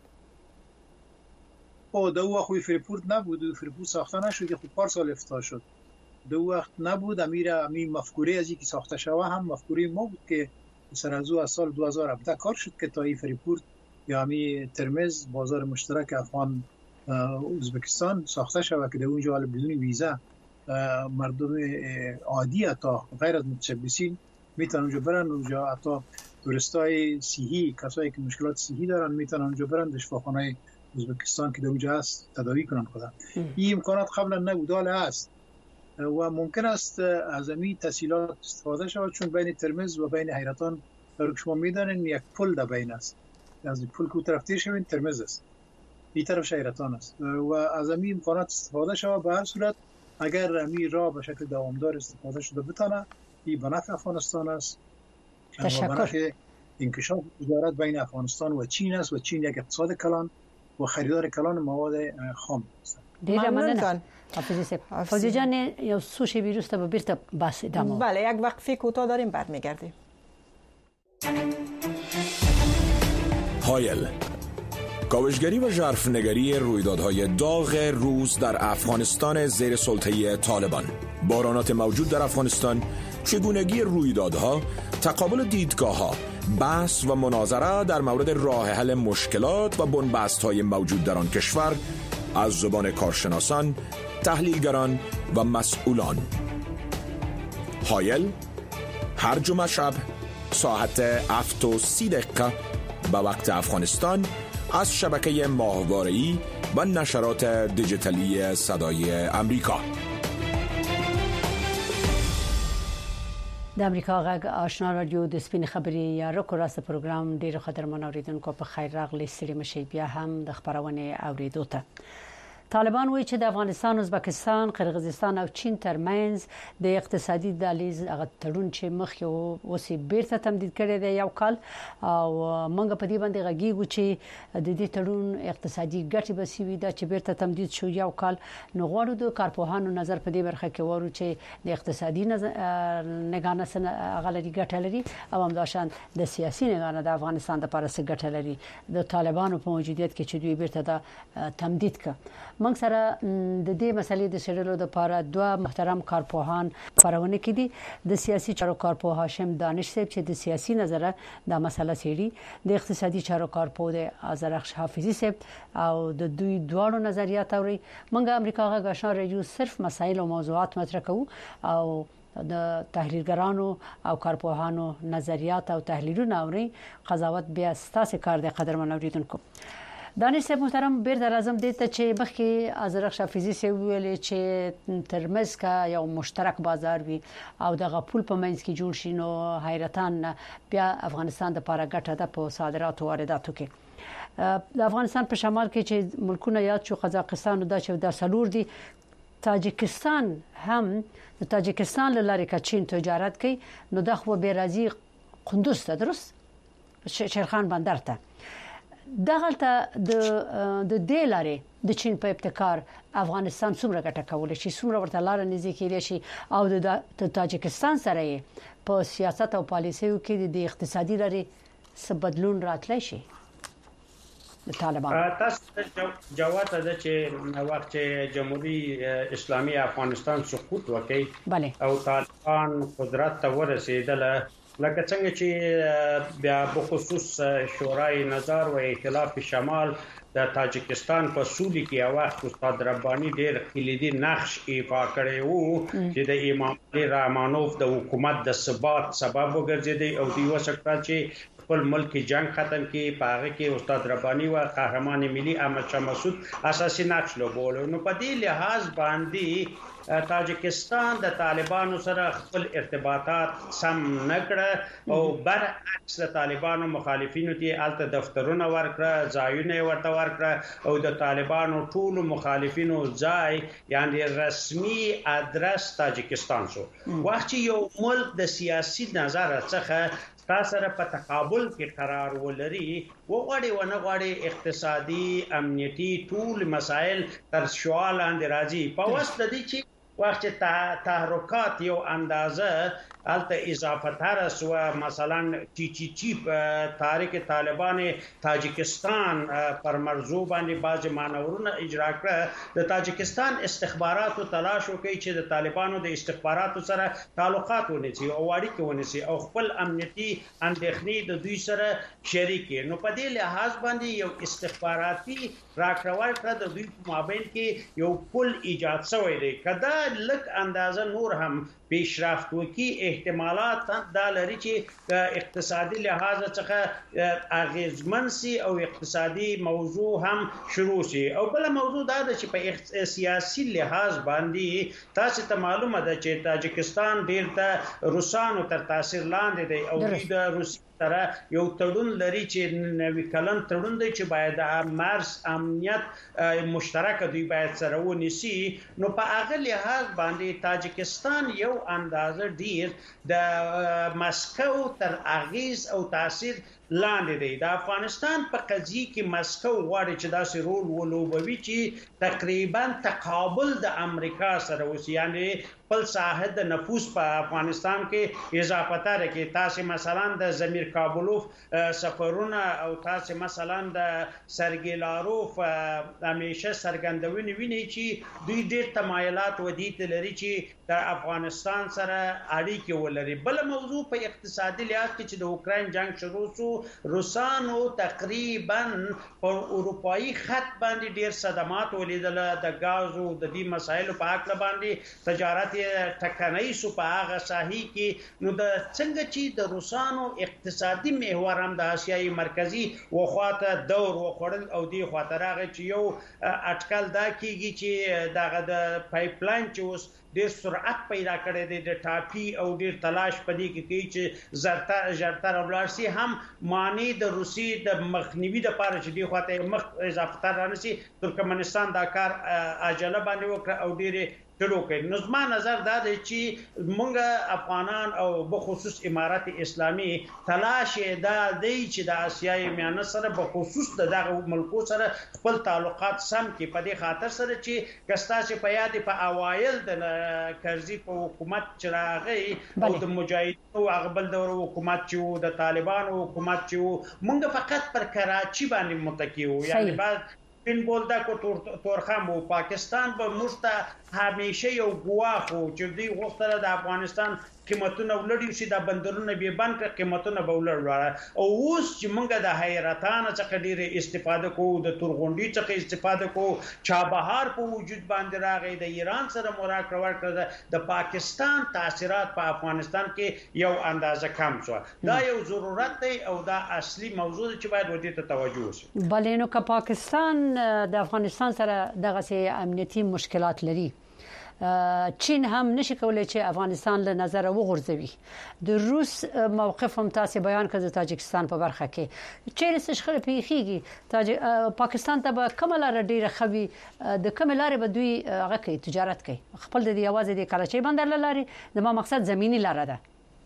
او دو وقت خوی فریپورت نبود و فریپورت ساخته نشد که خود پارسال افتتاح شد. دو وقت نبود امیر امی مفکوره از اینکه ساخته شوه هم مفکوره ما بود که سر از از سال دو هزار و هفده کار شد که تا این فریپورت یا امی ترمز بازار مشترک افغان ازبکستان ساخته شوه که در اونجا حالا بدون ویزا مردم عادی تا غیر از متشبثین میتونن اونجا برن. اونجا حتی توریستای صحی، کسایی که مشکلات صحی دارن میتونن اونجا برن، دشفاخانه ازبکستان که در اونجا هست تداوی کنن خودم. این امکانات قبلا نبود، حالا هست و ممکن است از این تسهیلات استفاده شود، چون بین ترمز و بین حیرتان در شما میدانین یک پل در بین است، از پل که طرف تیر شوین ترمز است، این طرف حیرتان است و از این امکانات استفاده شود. به هر صورت اگر امیر را به شکل دوامدار استفاده شده بتانه، این به نفع افغانستان است. تشکر. انکشاف تجارت بین افغانستان و چین است و چین یک اقتصاد کلان و خریدار کلان مواد خام است. دیگه ممنون. حافظی جان یا سوشی بیروسته با بیرته بس ادامه. بله یک وقفه کوتاه داریم بعد میگردیم. هایل کاوشگری و ژرفنگری رویدادهای داغ روز در افغانستان زیر سلطه طالبان، بارانات موجود در افغانستان، چگونگی رویدادها، تقابل دیدگاه‌ها، بحث و مناظره در مورد راه حل مشکلات و بنبست‌های موجود در آن کشور از زبان کارشناسان، تحلیلگران و مسئولان. هایل هر جمعه شب ساعت هفت و سی دقیقه به وقت افغانستان از شبکه ماهواره‌ای و نشرات دیجیتالی صدای امریکا. د امریکا غږ آشنا رادیو د سپین خبري یا رکو راست پروګرام ډیر قدرمن اوریدونکو په خیر راغلی ستړي مشي بیا هم د خبرونه اوریدو ته. طالبان وایي چې د افغانستان، ازبکستان، قرغیزستان او چین ترمنځ د اقتصادي دهلیز هغه تړون چې مخ یو اوسې بیرته تمدید کړی دی یو کال، او موږ په دې باندې غږیږو چې د دې تړون اقتصادي ګټې به سوي دا چې بیرته تمدید شو یو کال. نو غواړو د کارپوهانو نظر په دې برخه کې وورو چې د اقتصادي نگانه سره هغه لري ګټه لري او هم داشان د سیاسي نگانه د افغانستان لپاره څه ګټه لري د طالبانو په موجودیت کې چې دوی بیرته دا تمدید کړ. موږ سره د دې مسلې د شړلو لپاره دوه محترم کارپوهان خبرونه کړي. د سیاسي چارو کارپوه هاشم دانش صاحب چې د سیاسي نظره دا مسله سيري، د اقتصادي چارو کارپوه د ازرخش حافظي صاحب او د دوی دوه نظریات اوري. موږ امریکا غږ آشنا رادیو صرف مسایل او موضوعات مطرح کوو او د تحلیلګرانو او کارپوهانو نظریات او تحلیلونه اوري. قضاوت بیا ستاسو کار دی قدرمن اوریدونکو. دانش محترم بیرته راځم دې ته چې مخکې ازرق شافیزي سي ویل چې ترمز کا یو مشترک بازار وي او د غپول په منځ کې جوړ شي نو حیرتان بیا افغانستان د لپاره ګټه ده په صادراتو او وارداتو کې. د افغانستان په شمال کې چې ملکونه یاد شو قزاقستان او دا چې د سلور دي، تاجکستان هم د تاجکستان له لارې کې چین تجارت کوي نو د خو به راځي قندوز ته، درست شیرخان بندر ته. دغلته د د دې لارې د چین په ابتکار افغانستان څومره ګټه کولای شي، څومره ورته لار نږدې کېدای شي او د تاجکستان سره په سیاست او پالیسیو کې د اقتصادي لارې څه بدلون راتلی شي د طالبان. تاسو جواب ده چې وخت چې جمهوریت اسلامي افغانستان سقوط وکړي او طالبان قدرت ته ورسېدل، لکه څنګه چې بیا بخصوص شورای نظر و ائتلاف شمال د تاجکستان په سولې کې یو وخت استاد رباني ډېر کلیدي نقش ایفا کړی وو چې د امام علي رحمانوف د حکومت د ثبات سبب وګرځیدي او دی وسکتا چې خپل ملک جنگ ختم کړي. په هغه کې استاد رباني او قهرمان ملي احمد شاه مسعود اساسي نقش لوبول. نو په دې لحاظ باندې تاجکستان د طالبانو سره خپل ارتباطات سم نکړه او برعکس د طالبانو مخالفینو ته الته دفترونه ورکړه، ځایونه ورته ورکړه او د طالبانو ټول مخالفینو ځای یعنی رسمي ادرس تاجکستان شو. وخت چې یو ملک د سیاسي نظر څخه تاسو سره په تقابل کې قرار ولري، وغواړي ونه غواړي اقتصادي امنیتي ټول مسائل تر شوال اندې راځي. په واسطه دي چې وخت تحرکات یو اندازه الته اضافه تر سو مثلا ټي ټي ټي په تاریخ طالبان تاجکستان پر مرزو باندې باج مانورونه اجرا کړ. د تاجکستان استخباراتو تلاش وکړي چې د طالبانو د استخباراتو سره تعلقات ونیسي او اړیکې ونیسي او خپل امنیتي اندېښنې د دوی سره شریکي. نو په دې لحاظ باندې یو استخباراتي راکړول کړ د دوی په مابین کې یو پل ایجاد شوی دی. کدا لک اندازه نور هم پیشرفت وکي احتمالات دا لري چې اقتصادي لحاظ څخه اغیزمن سي او اقتصادي موضوع هم شروع سي. او بل موضوع دا ده چې په سیاسي لحاظ باندې تاسو ته معلومه ده چې تاجکستان ډیر ته روسانو تر تاثیر لاندې دی او د روسي سره یو تړون لري چې نوي کلن تړون دی چې باید د مرز امنیت مشترک دوی باید سره ونیسي. نو په هغه لحاظ باندې تاجکستان یو اندازه ډیر د مسکو تر اغیز او تاثیر لاندې دی. د افغانستان په قضیه کې مسکو غواړي چې داسې رول ولوبوي چې تقریبا تقابل د امریکا سره وسی، یعنی خپل ساحه د نفوذ په افغانستان کې اضافه تر کې تاسو مثلا د زمیر کابلوف سفرونه او تاسو مثلا د سرګی لاروف همیشه سرګندونی ویني چې دوی ډېر تمایلات ودی ته لري چې د افغانستان سره اړیکې ولري. بل موضوع په اقتصادي لحاظ کې چې د اوکراین جنگ شروع شو، روسانو تقریبا په اروپאי خط باندې ډېر صدمات ولیدل. د غاز او د دې مسایلو په اړه باندې تجارت ټکنۍ شو په هغه ساحې کې. نو د څنګه چې د روسانو اقتصادي محور هم د اسیايي مرکزی وخواته دور وخوړل او دی خواته راغی چې یو اټکل دا کیږي چې دغه د پایپ لاین چې اوس ډېر سرعت پیدا کړی دی د ټاپي او ډېر تلاش پدې کې کوي چې زرتا ژرتر ولارسي هم معنی د روسي د مخنیوي د پاره چې دی خواته مخ اضافه تر رانسي. ترکمنستان دا کار عجله باندې وکړ او ډېر شروع کړ. نو زما نظر دا دی چې مونږ افغانان او بخصوص امارات اسلامي تلاش دا دی چې د آسیايي میانه سره بخصوص دغه ملکو سره خپل تعلقات سم کې په دې خاطر سره چې کستا چې په یاد په اوایل د کرزي په حکومت چراغي او د مجاهدینو اغبل دور حکومت چې د طالبانو حکومت چې مونږ فقط پر کراچي باندې متکی وو، یعنی بعد پین بولدا کو تورخم و پاکستان به مشته همیشه یو گواه خو چې دی غوښتل د افغانستان قیمتونه ولړي شي د بندرونه به بند قیمتونه به ولړ او اوس چې موږ د حیرتان څخه ډیره استفاده کوو د تورغونډي څخه استفاده کوو چابهار په وجود باندې راغی د ایران سره مراکړه ورکړه د پاکستان تاثیرات په افغانستان کې یو اندازه کم شو دا یو ضرورت دی او دا اصلي موضوع چې باید ودې ته توجه وشي بلې نو که پاکستان د افغانستان سره دغه سي امنیتي مشکلات لري چین هم نشي کولای چې افغانستان له نظر وغورځوي د روس موقف هم تاسو بیان کړ د تاجکستان په برخه کې چیرې څه شخړه پیخیږي پاکستان ته به کومه لار ډیره خوي د کومه لار به دوی هغه کوي تجارت کوي خپل د یوازې د کراچۍ بندر لاري د ما مقصد زمینی لار ده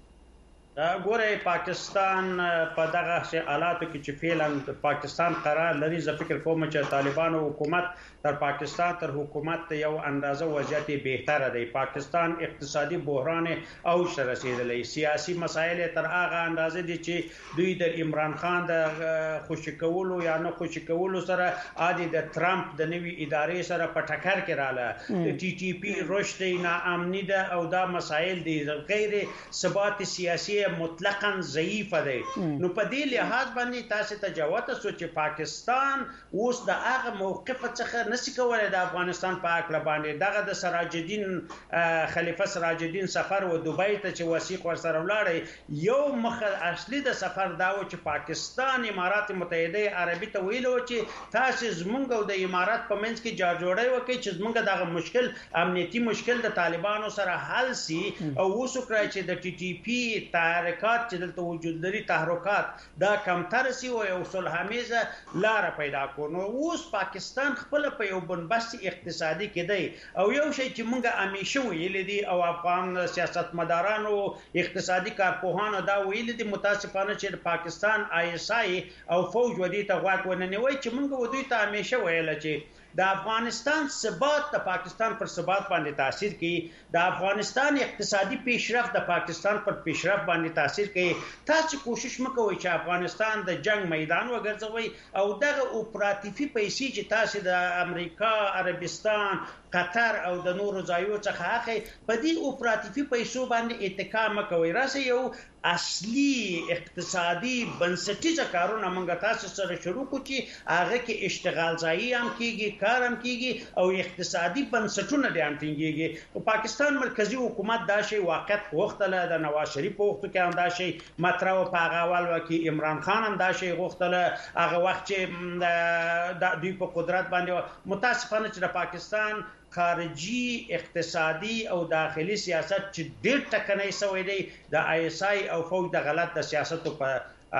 ګوره پاکستان په دغه حالاتو کې چې فعلا پاکستان قرار لري زه فکر کوم چې طالبانو حکومت تر پاکستان تر حکومت یو اندازه وضعیت بهتره دی پاکستان اقتصادي بحران او رسیدلی سیاسي مسایل تر هغه اندازه دي چې دوی د عمران خان د خوشی کولو یا نه خوشی کولو سره عادي د ترامپ د نوي ادارې سره په ټکر کې رااله ټي ټي پی رشد نه امني ده او دا مسایل دي غیر ثبات سیاسي مطلقاً ضعیف دی نو په دې لحاظ باندې تاسو ته جواب سوچ پاکستان اوس د هغه موقف څخه نسی کولای د افغانستان په اړه باندې دغه د سراج الدین خلیفہ سراج الدین سفر و دوبۍ ته چې وثیق ورسره ولاړی یو مخ اصلي د سفر دا و چې پاکستان امارات متحده عربي ته ویلو چې تاسو زمونږ او د امارات په منځ کې جوړجوړی وکړي چې زمونږ دغه مشکل امنیتي مشکل د طالبانو سره حل سي او اوس کړای چې د ټي ټي پی تحرکات چې دلته وجود لري تحرکات دا کمتر سي او یو صلحامیزه لار پیدا کړو نو اوس پاکستان خپل په یو بنبست اقتصادي کې دی او یو شی چې موږ همیشه ویل دي او افغان سیاستمدارانو اقتصادي کارپوهانو دا ویل دي متاسفانه چې پاکستان آی اس آی او فوج ودی ته غواړي وننوي چې موږ ودی ته همیشه ویل چې د افغانستان ثبات د پاکستان پر ثبات باندې تاثیر کوي د افغانستان اقتصادي پیشرفت د پاکستان پر پیشرفت باندې تاثیر کوي تاسو کوشش مکوئ چې افغانستان د جنگ میدان وګرځوي او دغه اپراتیفي پیسې چې تاسو د امریکا عربستان قطر او د نورو ځایونو څخه اخی په دې اپراتیفي پیسو باندې اتکا مکوئ راځي یو اصلي اقتصادي بنسټیزه کارونه موږ تاسو سره شروع کوو چې هغه کې اشتغال ځای هم کیږي کار هم کیږي او اقتصادي بنسټونه دي هم ټینګيږي په پاکستان مرکزی حکومت دا شی واقعیت غوښتله د نواز شریف وخت کې هم دا شی مطرح او په هغه اول کې عمران خان هم دا شی غوښتله هغه وخت چې د دوی په قدرت باندې متاسفانه چې د پاکستان خارجي اقتصادي او داخلي سیاست چې ډېر ټکنۍ شوی دی د آی اس آی او فوج د غلط د سیاستو په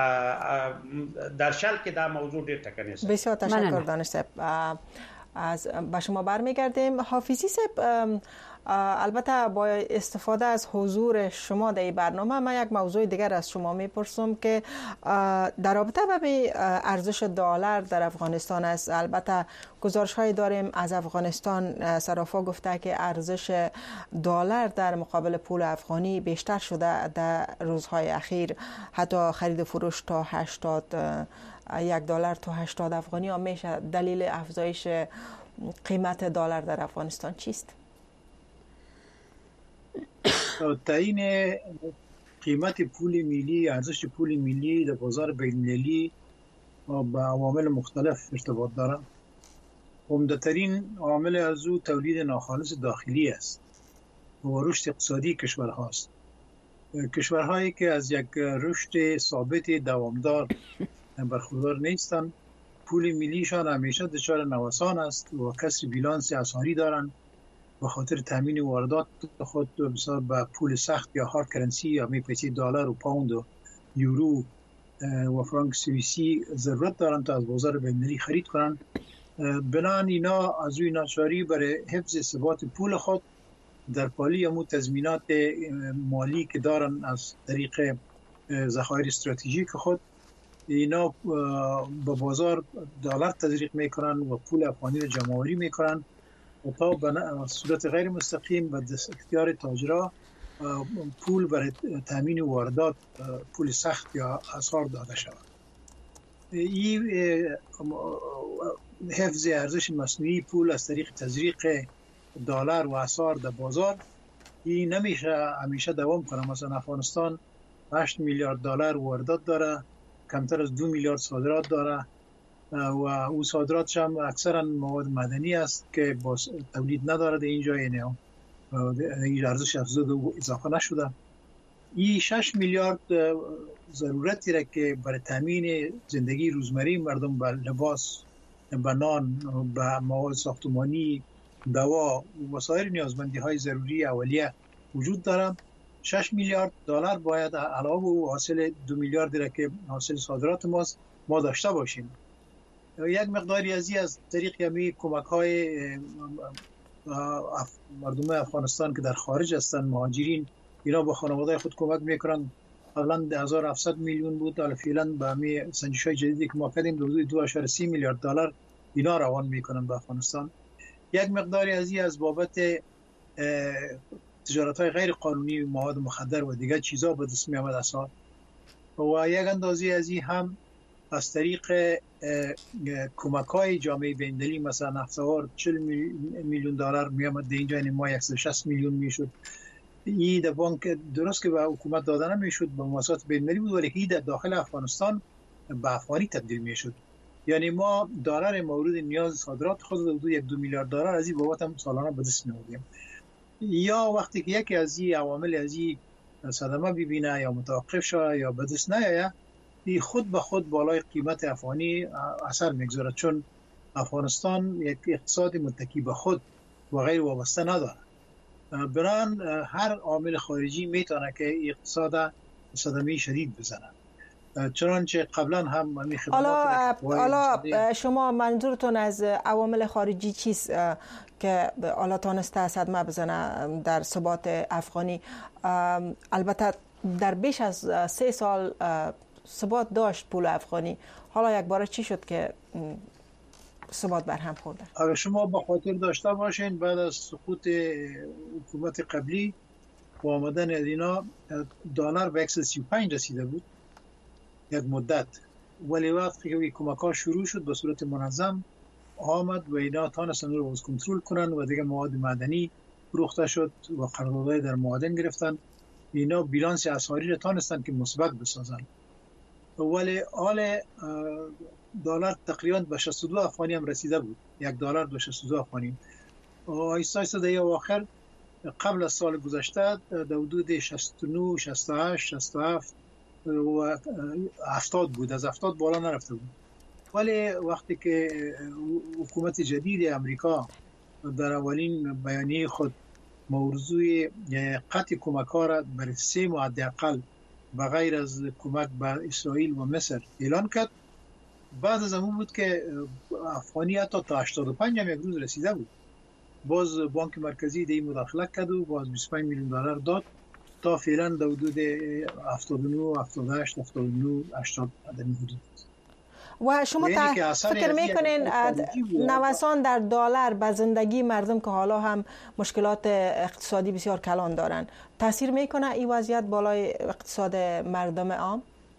در شل که در موضوع دیر تکنیست. بسیار تشکر دانش صاحب. از به شما برمیگردیم. حافظی صاحب، البته با استفاده از حضور شما در این برنامه من یک موضوع دیگر از شما میپرسم که در رابطه به ارزش دلار در افغانستان است. البته گزارش هایی داریم از افغانستان، صرافا گفته که ارزش دلار در مقابل پول افغانی بیشتر شده در روزهای اخیر، حتی خرید و فروش تا هشتاد یک دلار تا هشتاد افغانی هم میشه. دلیل افزایش قیمت دلار در افغانستان چیست؟ تعیین قیمت پول ملی، ارزش پول ملی در بازار بین‌المللی با عوامل مختلف ارتباط دارد. عمده‌ترین عامل از او تولید ناخالص داخلی است و رشد اقتصادی کشورها است. کشورهایی که از یک رشد ثابت دوامدار برخوردار نیستند، پول ملیشان همیشه دچار نوسان است و کسر بیلانس اسعاری دارند. به خاطر تامین واردات خود مثلا با پول سخت یا هارد کرنسی یا میپیسی دلار و پوند و یورو و فرانک سوئیسی ضرورت دارند تا از بازار بین‌المللی خرید کنند. بنابراین اینا از روی ناچاری برای حفظ ثبات پول خود در پالی همون تضمینات مالی که دارن از طریق ذخایر استراتژیک خود، اینا به بازار دلار تزریق میکنن و پول افغانی را جمع‌آوری میکنن و تا به صورت غیر مستقیم به دست اختیار تاجرها پول برای تامین واردات، پول سخت یا اسعار داده شود. این حفظ ارزش مصنوعی پول از طریق تزریق دلار و اسعار در بازار این نمیشه همیشه دوام کنه. مثلا افغانستان هشت میلیارد دلار واردات داره، کمتر از دو میلیارد صادرات داره و او صادراتش هم اکثرا مواد مدنی است که با تولید نداره در اینجا، یعنی این ارزش افزوده اضافه نشده. این شش میلیارد ضرورتی را که برای تامین زندگی روزمره مردم به لباس، به نان، به مواد ساختمانی، دوا و سایر نیازمندی های ضروری اولیه وجود داره، شش میلیارد دلار باید علاوه و حاصل دو میلیارد را که حاصل صادرات ماست ما داشته باشیم. یک مقداری از این از طریق همی کمک های مردم افغانستان که در خارج هستند، مهاجرین، اینا با خانواده خود کمک میکنن. قبلا هزار و هفتصد میلیون بود، حالا فعلا به همی سنجش های جدیدی که ما کردیم حدود دو و سه میلیارد دلار اینا روان میکنن به افغانستان. یک مقداری از این از بابت تجارت های غیر قانونی مواد مخدر و دیگر چیزا به دست می آمد اصلا، و یک اندازه از این هم از طریق کمک های جامعه بین‌المللی، مثلا نفتوار چهل میلیون دلار می آمد در اینجا، یعنی ما صد و شصت میلیون میشد. این در بانک درست که به حکومت داده نمیشد، به مؤسسات بین‌المللی بود، ولی این در داخل افغانستان به افغانی تبدیل میشد. یعنی ما دلار مورد نیاز صادرات خود حدود یک دو میلیارد دلار از این بابت هم سالانه به دست می‌آوردیم. یا وقتی که یکی از این عوامل از این صدمه ببینه یا متوقف شه یا به دست نیاید، این خود به خود بالای قیمت افغانی اثر میگذاره، چون افغانستان یک اقتصاد متکی به خود و غیر وابسته نداره. بران هر عامل خارجی میتونه که اقتصاد صدمه شدید بزنه. چنانچه قبلا هم همین خدمات حالا شما منظورتون از عوامل خارجی چیست که حالا تانسته صدمه بزنه در ثبات افغانی؟ البته در بیش از سه سال ثبات داشت پول افغانی، حالا یک بار چی شد که ثبات برهم خورده؟ اگر شما با خاطر داشته باشین بعد از سقوط حکومت قبلی و آمدن اینا دلار به سی و پنج رسیده بود یک مدت، ولی وقتی که کمک‌ها شروع شد به صورت منظم آمد و اینا تانستن رو باز کنترل کنن و دیگه مواد معدنی فروخته شد و قراردادهای در معادن گرفتن، اینا بیلانس اسعاری رو تانستن که مثبت بسازن. ولی حال دلار تقریبا به شصت و دو افغانی هم رسیده بود، یک دلار به شصت و دو افغانی. آهسته آهسته در اواخر قبل از سال گذشته در حدود شصت و نه، شصت و هشت، شصت و هفت و هفتاد بود، از هفتاد بالا نرفته بود. ولی وقتی که حکومت جدید امریکا در اولین بیانیه خود موضوع قطع کمک ها را برای سه ماه حداقل و غیر از کمک به اسرائیل و مصر اعلان کرد، بعد از همون بود که افغانی حتی تا هشتاد و پنج هم یک روز رسیده بود. باز بانک مرکزی دی مداخله کرد و باز بیست و پنج میلیون دلار داد تا فعلا در حدود هفتاد و نه، هفتاد و هشت، هفتاد و نه، هشتاد در این حدود. و شما تا فکر میکنین نوسان در دلار به زندگی مردم که حالا هم مشکلات اقتصادی بسیار کلان دارن تاثیر میکنه این وضعیت بالای اقتصاد مردم عام؟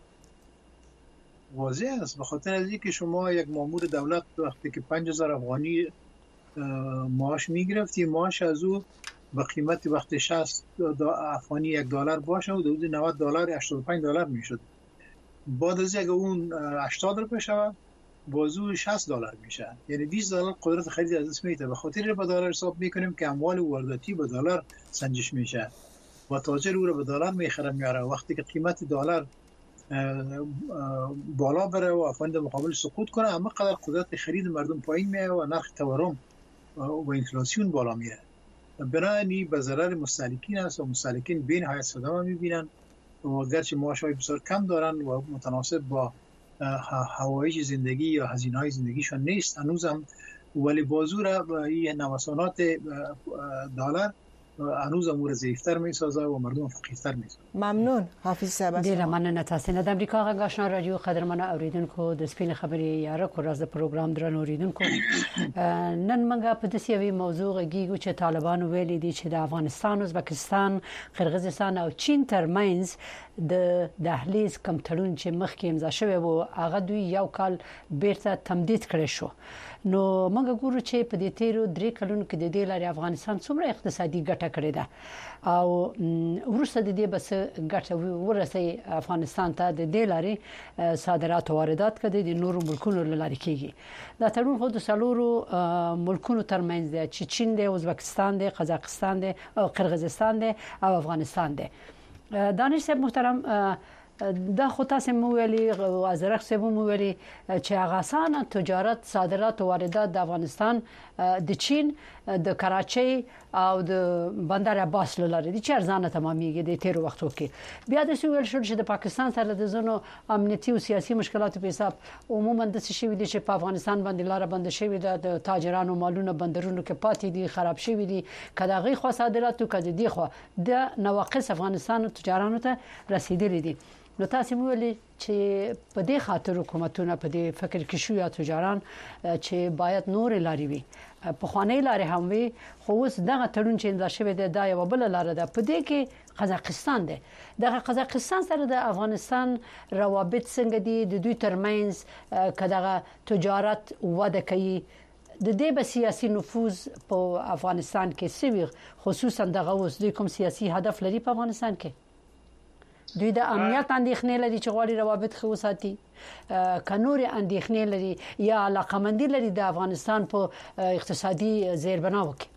واضح است، به خاطر از اینکه شما یک مامور دولت وقتی که پنج هزار افغانی معاش میگرفت، این معاش از او با قیمت وقتی شصت افغانی یک دلار باشه و حدود نود دلار، هشتاد و پنج دلار میشد. بعد از اینکه اون هشتاد رو بشه بازو شصت دلار میشه، یعنی بیست دلار قدرت خرید از دست میده. به خاطر به دلار حساب میکنیم که اموال وارداتی به دلار سنجش میشه و تاجر او رو به دلار میخره میاره. وقتی که قیمت دلار بالا بره و افغانی مقابل سقوط کنه، اما قدر قدرت خرید مردم پایین میاد و نرخ تورم و انفلاسیون بالا میره. بنابراین به ضرر مستهلکین است و مستهلکین بین نهایت صدمه میبینن و گرچه معاش‌های بسیار کم دارن و متناسب با حوایج زندگی یا هزینه‌های زندگیشون نیست هنوزم، ولی بازور این نوسانات دلار هنوز امور ضعیفتر میسازه و مردم فقیرتر میسازه. ممنون حافظ صاحب. ډیره مننه تاسو نه د امریکا غږ آشنا رادیو قدرمنه اوریدونکو د سپین خبري یاره کو راز د پروګرام درنو اوریدونکو نن منګه په دې یوې موضوع غږیږو چې طالبان ویلي دي چې د افغانستان، ازبکستان، قرغیزستان او چین ترمنځ د دهلیز کم تړون چې مخکې امضا شوی وو هغه دوی یو کال بیرته تمدید کړی شو. نو موږ ګورو چې په دې تیرو درې کلونو کې د دې لارې افغانستان څومره اقتصادي ګټه ګټه کړې ده او ورسته د دې بس ګټه ورسې افغانستان ته د دې لارې صادرات او واردات کړي د نورو ملکونو لارې کیږي دا تړون خو د سلورو ملکونو ترمنځ دی چې چین دی ازبکستان دی قزاقستان دی او قرغیزستان دی او افغانستان دی دانش صاحب محترم دا خو تاسو مو ویلي وزارت صاحب مو ویلي چې هغه اسانه تجارت صادرات او واردات د افغانستان د چین د کراچۍ او د بندر عباس لاره دي چې ارزانه تمامېږي د تیر وختو کې بیا د سویل شو چې د پاکستان سره د زونو امنیتي او سیاسي مشکلاتو په حساب عموما د څه شي دي چې په افغانستان باندې لاره بند شوې ده د تاجرانو مالونه بندرونو کې پاتې دي خراب شوي دي کداغي خو صادراتو کده دي خو د نواقص افغانستان تجارانو ته رسیدلي دي نو تاسو مو ویلي چې په دې خاطر حکومتونه په دې فکر کې شو یا تجاران چې باید نور لاري وي په خوانې لارې هم وي خو اوس دغه تړون چې امضا شوی دی دا یو بل لار ده په دې کې قزاقستان دی دغه قزاقستان سره د افغانستان روابط څنګه دي د دوی ترمنځ کداغه تجارت وده کوي د دې به سیاسي نفوذ په افغانستان کې سوي خصوصا دغه اوس دوی کوم سیاسي هدف لري په افغانستان کې دوی د امنیت اندېښنې لري چې غواړي روابط خو ساتي کانور اندېښنې لري یا علاقمندي لري د افغانستان په اقتصادي زیربنا وکړي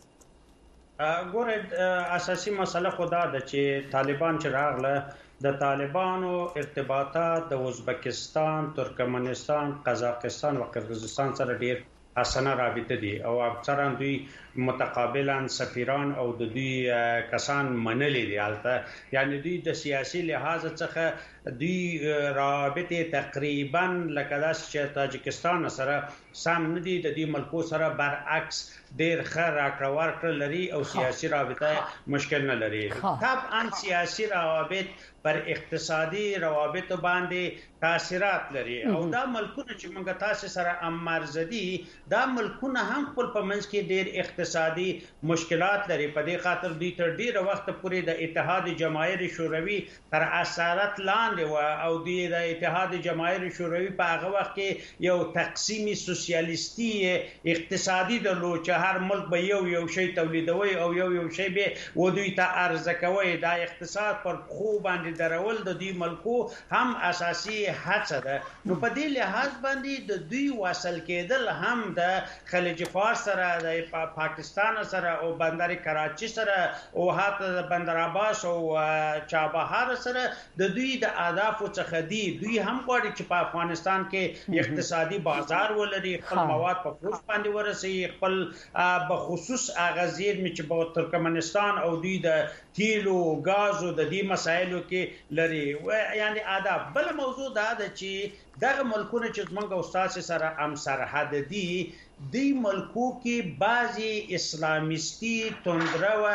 ګوره اساسي مسله خدا ده چې طالبان چې راغله د طالبانو ارتباطات د ازبکستان، ترکمنستان، قزاقستان او قرغیزستان سره ډیر اسانه رابطه دي او اکثرا دوی متقابلا سفیران او د دوی کسان منلي دي البته یعنی دوی د سیاسي لحاظ څخه دوی رابطه تقریبا لکه داس چې تاجکستان سره سم ندي د دې ملکو سره برعکس ډیر ښه راکړه ورکړه لري او سیاسي رابطه مشکل نه لري طبعا سیاسي روابط پر اقتصادي روابط باندې تاثیرات لري او دا ملکونه چې موږ تاسو سره امرزدي دا ملکونه هم خپل په منځ کې ډیر اقتصادي مشکلات لري په دې خاطر دوی تر ډیره وخت پورې د اتحاد جماهیر شوروي تر اثرات لاندې و او دوی د اتحاد جماهیر شوروي په هغه وخت کې یو تقسیمي سوسیالیستي اقتصادي درلود چې هر ملک به یو یو شی تولیدوي او یو یو شی به و دوی ته ارزه کوي دا اقتصاد پر خو باندې درول د دې ملکو هم اساسي هڅه ده نو په دې لحاظ باندې د دوی واصل کېدل هم د خلیج فارس سره د پاکستان سره او بندر کراچي سره او حتی د بندر عباس او چابهار سره د دوی د اهدافو څخه دي دوی هم غواړي چې په افغانستان کې اقتصادي بازار ولري خپل مواد په فروش باندې ورسي خپل بخصوص اغازیر چې په ترکمنستان او دوی د تیلو غازو د دې مسایلو کې لري یعنی اهداف بل موضوع دا ده چې دغه ملکونه چې موږ استاد سره هم سرحد دي دی ملکو کې بعضی اسلامیستی توندرو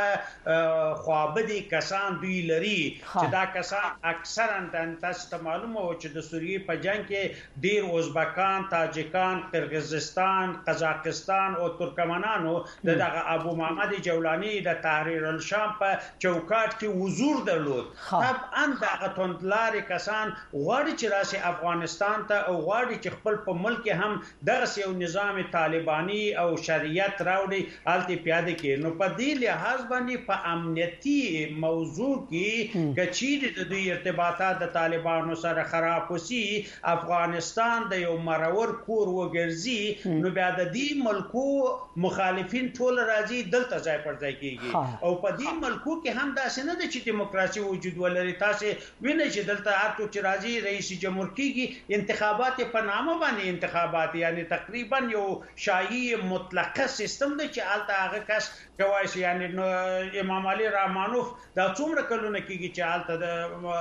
خوابدي کسان دوی لري چې دا کسان اکثرا د تاسو ته معلومه و چې د سوریې په جنگ کې ډیر ازبکان، تاجکان، قرغیزستان، قزاقستان او ترکمنانو دغه ابو محمد جولانی د تحریر الشام په چوکاټ کې حضور درلود طبعا دغه توندلاري کسان غواړي چې راشي افغانستان ته او غواړي چې خپل په ملک هم دغه یو نظام طالبانی او شریعت راوړي الته پیاده کې نو په دې لحاظ باندې په امنیتي موضوع کې کچیر د دوی ارتباطات د طالبانو سره خراب وسی افغانستان د یو مرور کور وګرځي نو بیا د دې ملکو مخالفین ټول راځي دلته ځای پر ځای کیږي او په دې ملکو کې هم داسې نه ده چې دیموکراسي وجود ولري تاسو وینئ چې دلته هر څوک چې راځي رئیس جمهور کیږي انتخابات په نامه باندې انتخابات یعنی تقریبا یو شاهي مطلقه سیستم دی چې الته هغه کس کوي یعنی امام علي رحمانوف دا څومره کلونه کیږي چې الته د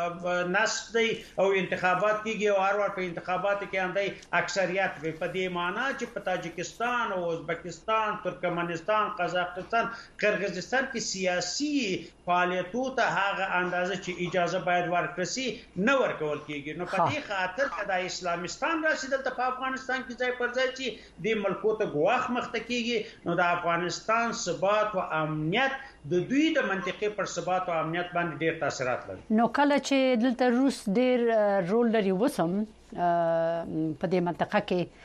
نسب دی او انتخابات کیږي او هر وخت په انتخابات کې اندای اکثریت په دې معنی چې په تاجکستان او ازبکستان، ترکمنستان، قزاقستان، قرغیزستان کې سیاسي فعالیتو ته هغه اندازه چې اجازه باید ورکړي نه ورکول کیږي نو په دې خاطر کدا اسلامستان راشي دلته په افغانستان کې ځای پر ځای چې د ملکو ته ګواښ مخته کیږي نو د افغانستان ثبات او امنیت د دوی د منطقې پر ثبات او امنیت باندې ډیر تاثیرات لري نو کله چې دلته روس ډیر رول لري وسم په دې منطقه کې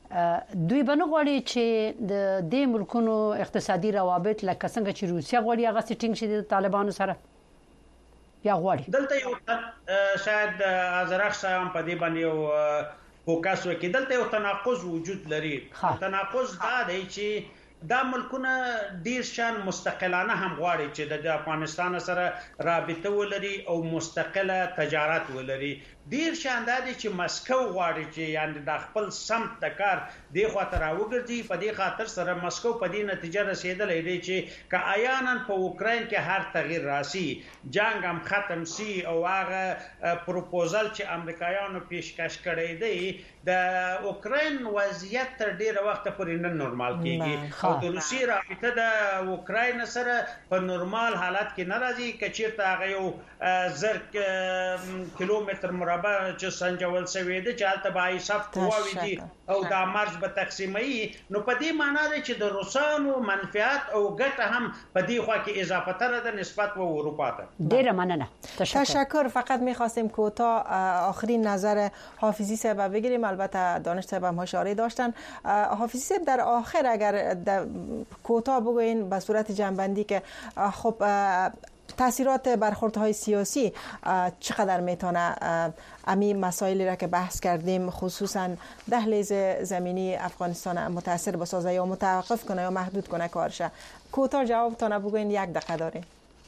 دوی بنه غواړي چې د دې ملکونو اقتصادي روابط لکه څنګه چې روسیا غواړي هغه سټینګ شي د طالبانو سره یا غواړي دلته یو شاید ازرخ صاحب په دې باندې یو فوکس وکړي دلته یو تناقض وجود لري تناقض دا دی چې دا ملکونه ډیر شان مستقلانه هم غواړي چې د افغانستان سره رابطه ولري او مستقله تجارت ولري ډیر شان دا دي چې مسکو غواړي چې یعنی د خپل سمت د کار دی خاطر راوګرځي په دې خاطر سره مسکو په دې نتیجه رسیدلې دی چې ک عیانن په اوکرين کې هر تغییر راسي جنگ هم ختم سي او هغه پروپوزل چې امریکایانو پیشکش کړی دی د اوکرين وضعیت تر ډیره وخت پورې نه نورمال کیږي او د روسي رابطه د اوکرين سره په نورمال حالت کې ناراضي کچیرته هغه یو زر کیلومتر مربع چې سنجول شوی دی چې البته به حساب قواوی دي او د مرز به تقسیمي نو په دې معنی دی چې د روسانو منفعت او ګټه هم په دې خوا کې اضافه تر ده نسبت به اروپا ته ډیر مننه تشکر تشکر فقط می‌خواستیم کوتاه آخرین نظر حافظی صاحب بگیریم البته دانش صاحب هم اشاره داشتن حافظی صاحب در آخر اگر کوتاه بگوین به صورت جنبندی که خب تاثیرات برخوردهای سیاسی چقدر میتونه امی مسائلی را که بحث کردیم خصوصا دهلیز زمینی افغانستان متاثر بسازه یا متوقف کنه یا محدود کنه کارشه کوتاه جوابتون بگوین یک دقیقه داریم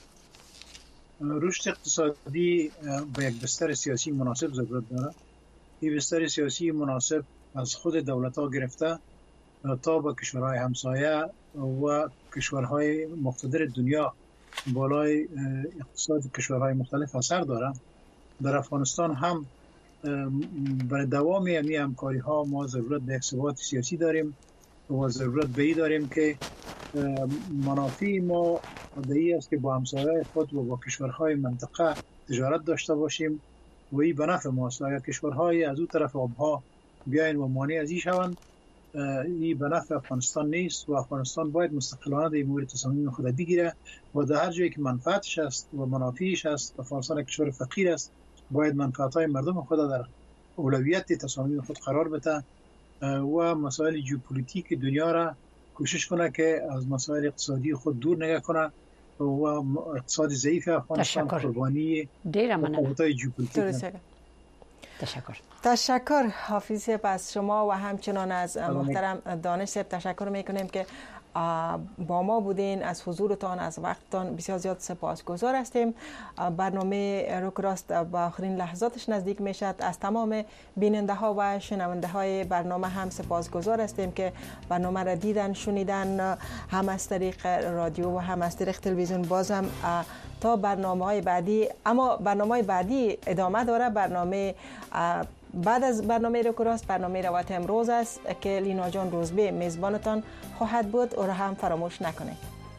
رشد اقتصادی با یک بستر سیاسی مناسب ضرورت داره این بستر سیاسی مناسب از خود دولت ها گرفته تا به کشورهای همسایه و کشورهای مقتدر دنیا بالای اقتصاد کشورهای مختلف اثر داره در افغانستان هم برای دوام این همکاری ها ما ضرورت به یک ثبات سیاسی داریم و ضرورت به این داریم که منافع ما دایی است که با همسایه خود و با کشورهای منطقه تجارت داشته باشیم و این به نفع ماست. اگر کشورهای از اون طرف آبها بیاین و مانع از این شوند این به نفع افغانستان نیست و افغانستان باید مستقلانه در این مورد تصامیم خود بگیره و در هر جایی که منفعتش است و منافعش است افغانستان کشور فقیر است باید منفعت‌های مردم خود در اولویت تصامیم خود قرار بده و مسائل ژئوپلیتیک دنیا را کوشش کنه که از مسائل اقتصادی خود دور نگه کنه و اقتصاد ضعیف افغانستان قربانی قوت‌های ژئوپلیتیک. تشکر. تشکر حافظ صاحب از شما و همچنان از محترم دانش صاحب تشکر میکنیم که با ما بودین از حضورتان از وقتتان بسیار زیاد سپاسگزار هستیم. برنامه روک راست با آخرین لحظاتش نزدیک میشد. از تمام بیننده ها و شنونده های برنامه هم سپاسگزار هستیم که برنامه را دیدن شنیدن هم از طریق رادیو و هم از طریق تلویزیون. بازم تا برنامه های بعدی اما برنامه های بعدی ادامه داره. برنامه بعد از برنامه روک راست برنامه روایت امروز است که لینا جان روزبه میزبانتان خواهد بود او را هم فراموش نکنید.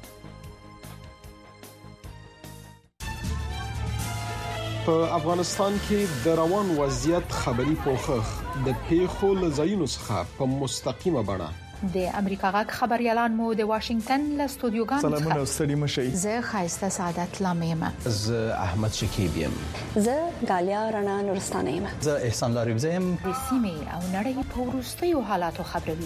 په افغانستان کې د روان وضعیت خبري پوښښ د پیښو له ځایونو څخه په مستقیمه بڼه د امریکا غږ خبريالان مو د واشنگټن له استودیوګانو سلامونه ستړي مشي. زه خایسته سعادت لامیم. زه احمد شکیب یم. زه غالیا رڼا نورستانه یم. زه احسان لاریب یم. د سیمې او نړۍ په وروستیو حالاتو خبروي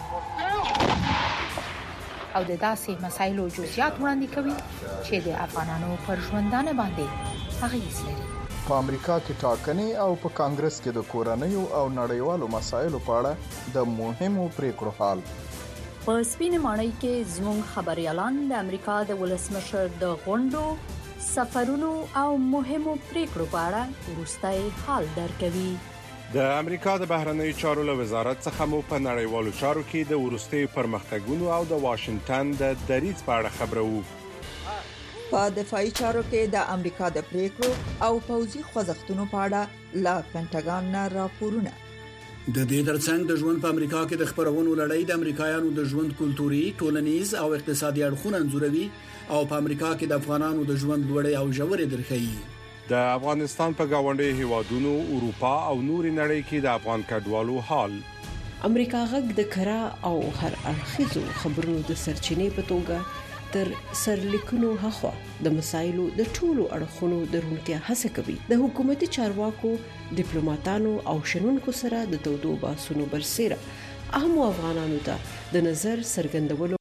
او د داسې مسایلو جزئیات وړاندې کوي چې د افغانانو پر ژوندانه باندې اغیز لري. په امریکا کې ټاکنې او په کانګرس کې د کورنیو او نړیوالو مسایلو په اړه د مهمو پریکړو حال. په سپینه ماڼۍ کې زموږ خبريالان د امریکا د ولسمشر د غونډو سفرونو او مهمو پریکړو په اړه وروستي حال درکوي. د امریکا د بهرنیو چارو له وزارت څخه مو په نړیوالو چارو کې د وروستي پرمختګونو او د واشنگټن د دریځ په اړه خبرو. په دفاعي چارو کې د امریکا د پریکړو او پوځي خوځښتونو په اړه لا پینټاګان نه راپورونه. د دې ترڅنګ د ژوند په امریکا کې د خبرونو لړۍ د امریکایانو د ژوند کلتوري، ټولنیز او اقتصادي اړخونه انځوروي او په امریکا کې د افغانانو د ژوند لوړې او ژورې درخي. د افغانستان په گاونډي هیوادونو، اروپا او نوري نړۍ کې د افغان کډوالو حال. امریکا غږ د کرا او هر اړخیزو خبرونو د سرچینې په توګه تر سرلیکونو هخوا د مسایلو د ټولو اړخونو درونتیا هڅه کوي. د حکومتي چارواکو، ډیپلوماټانو او شنونکو سره د تودو باسونو برسېره اهم افغانانو ته د نظر څرګندولو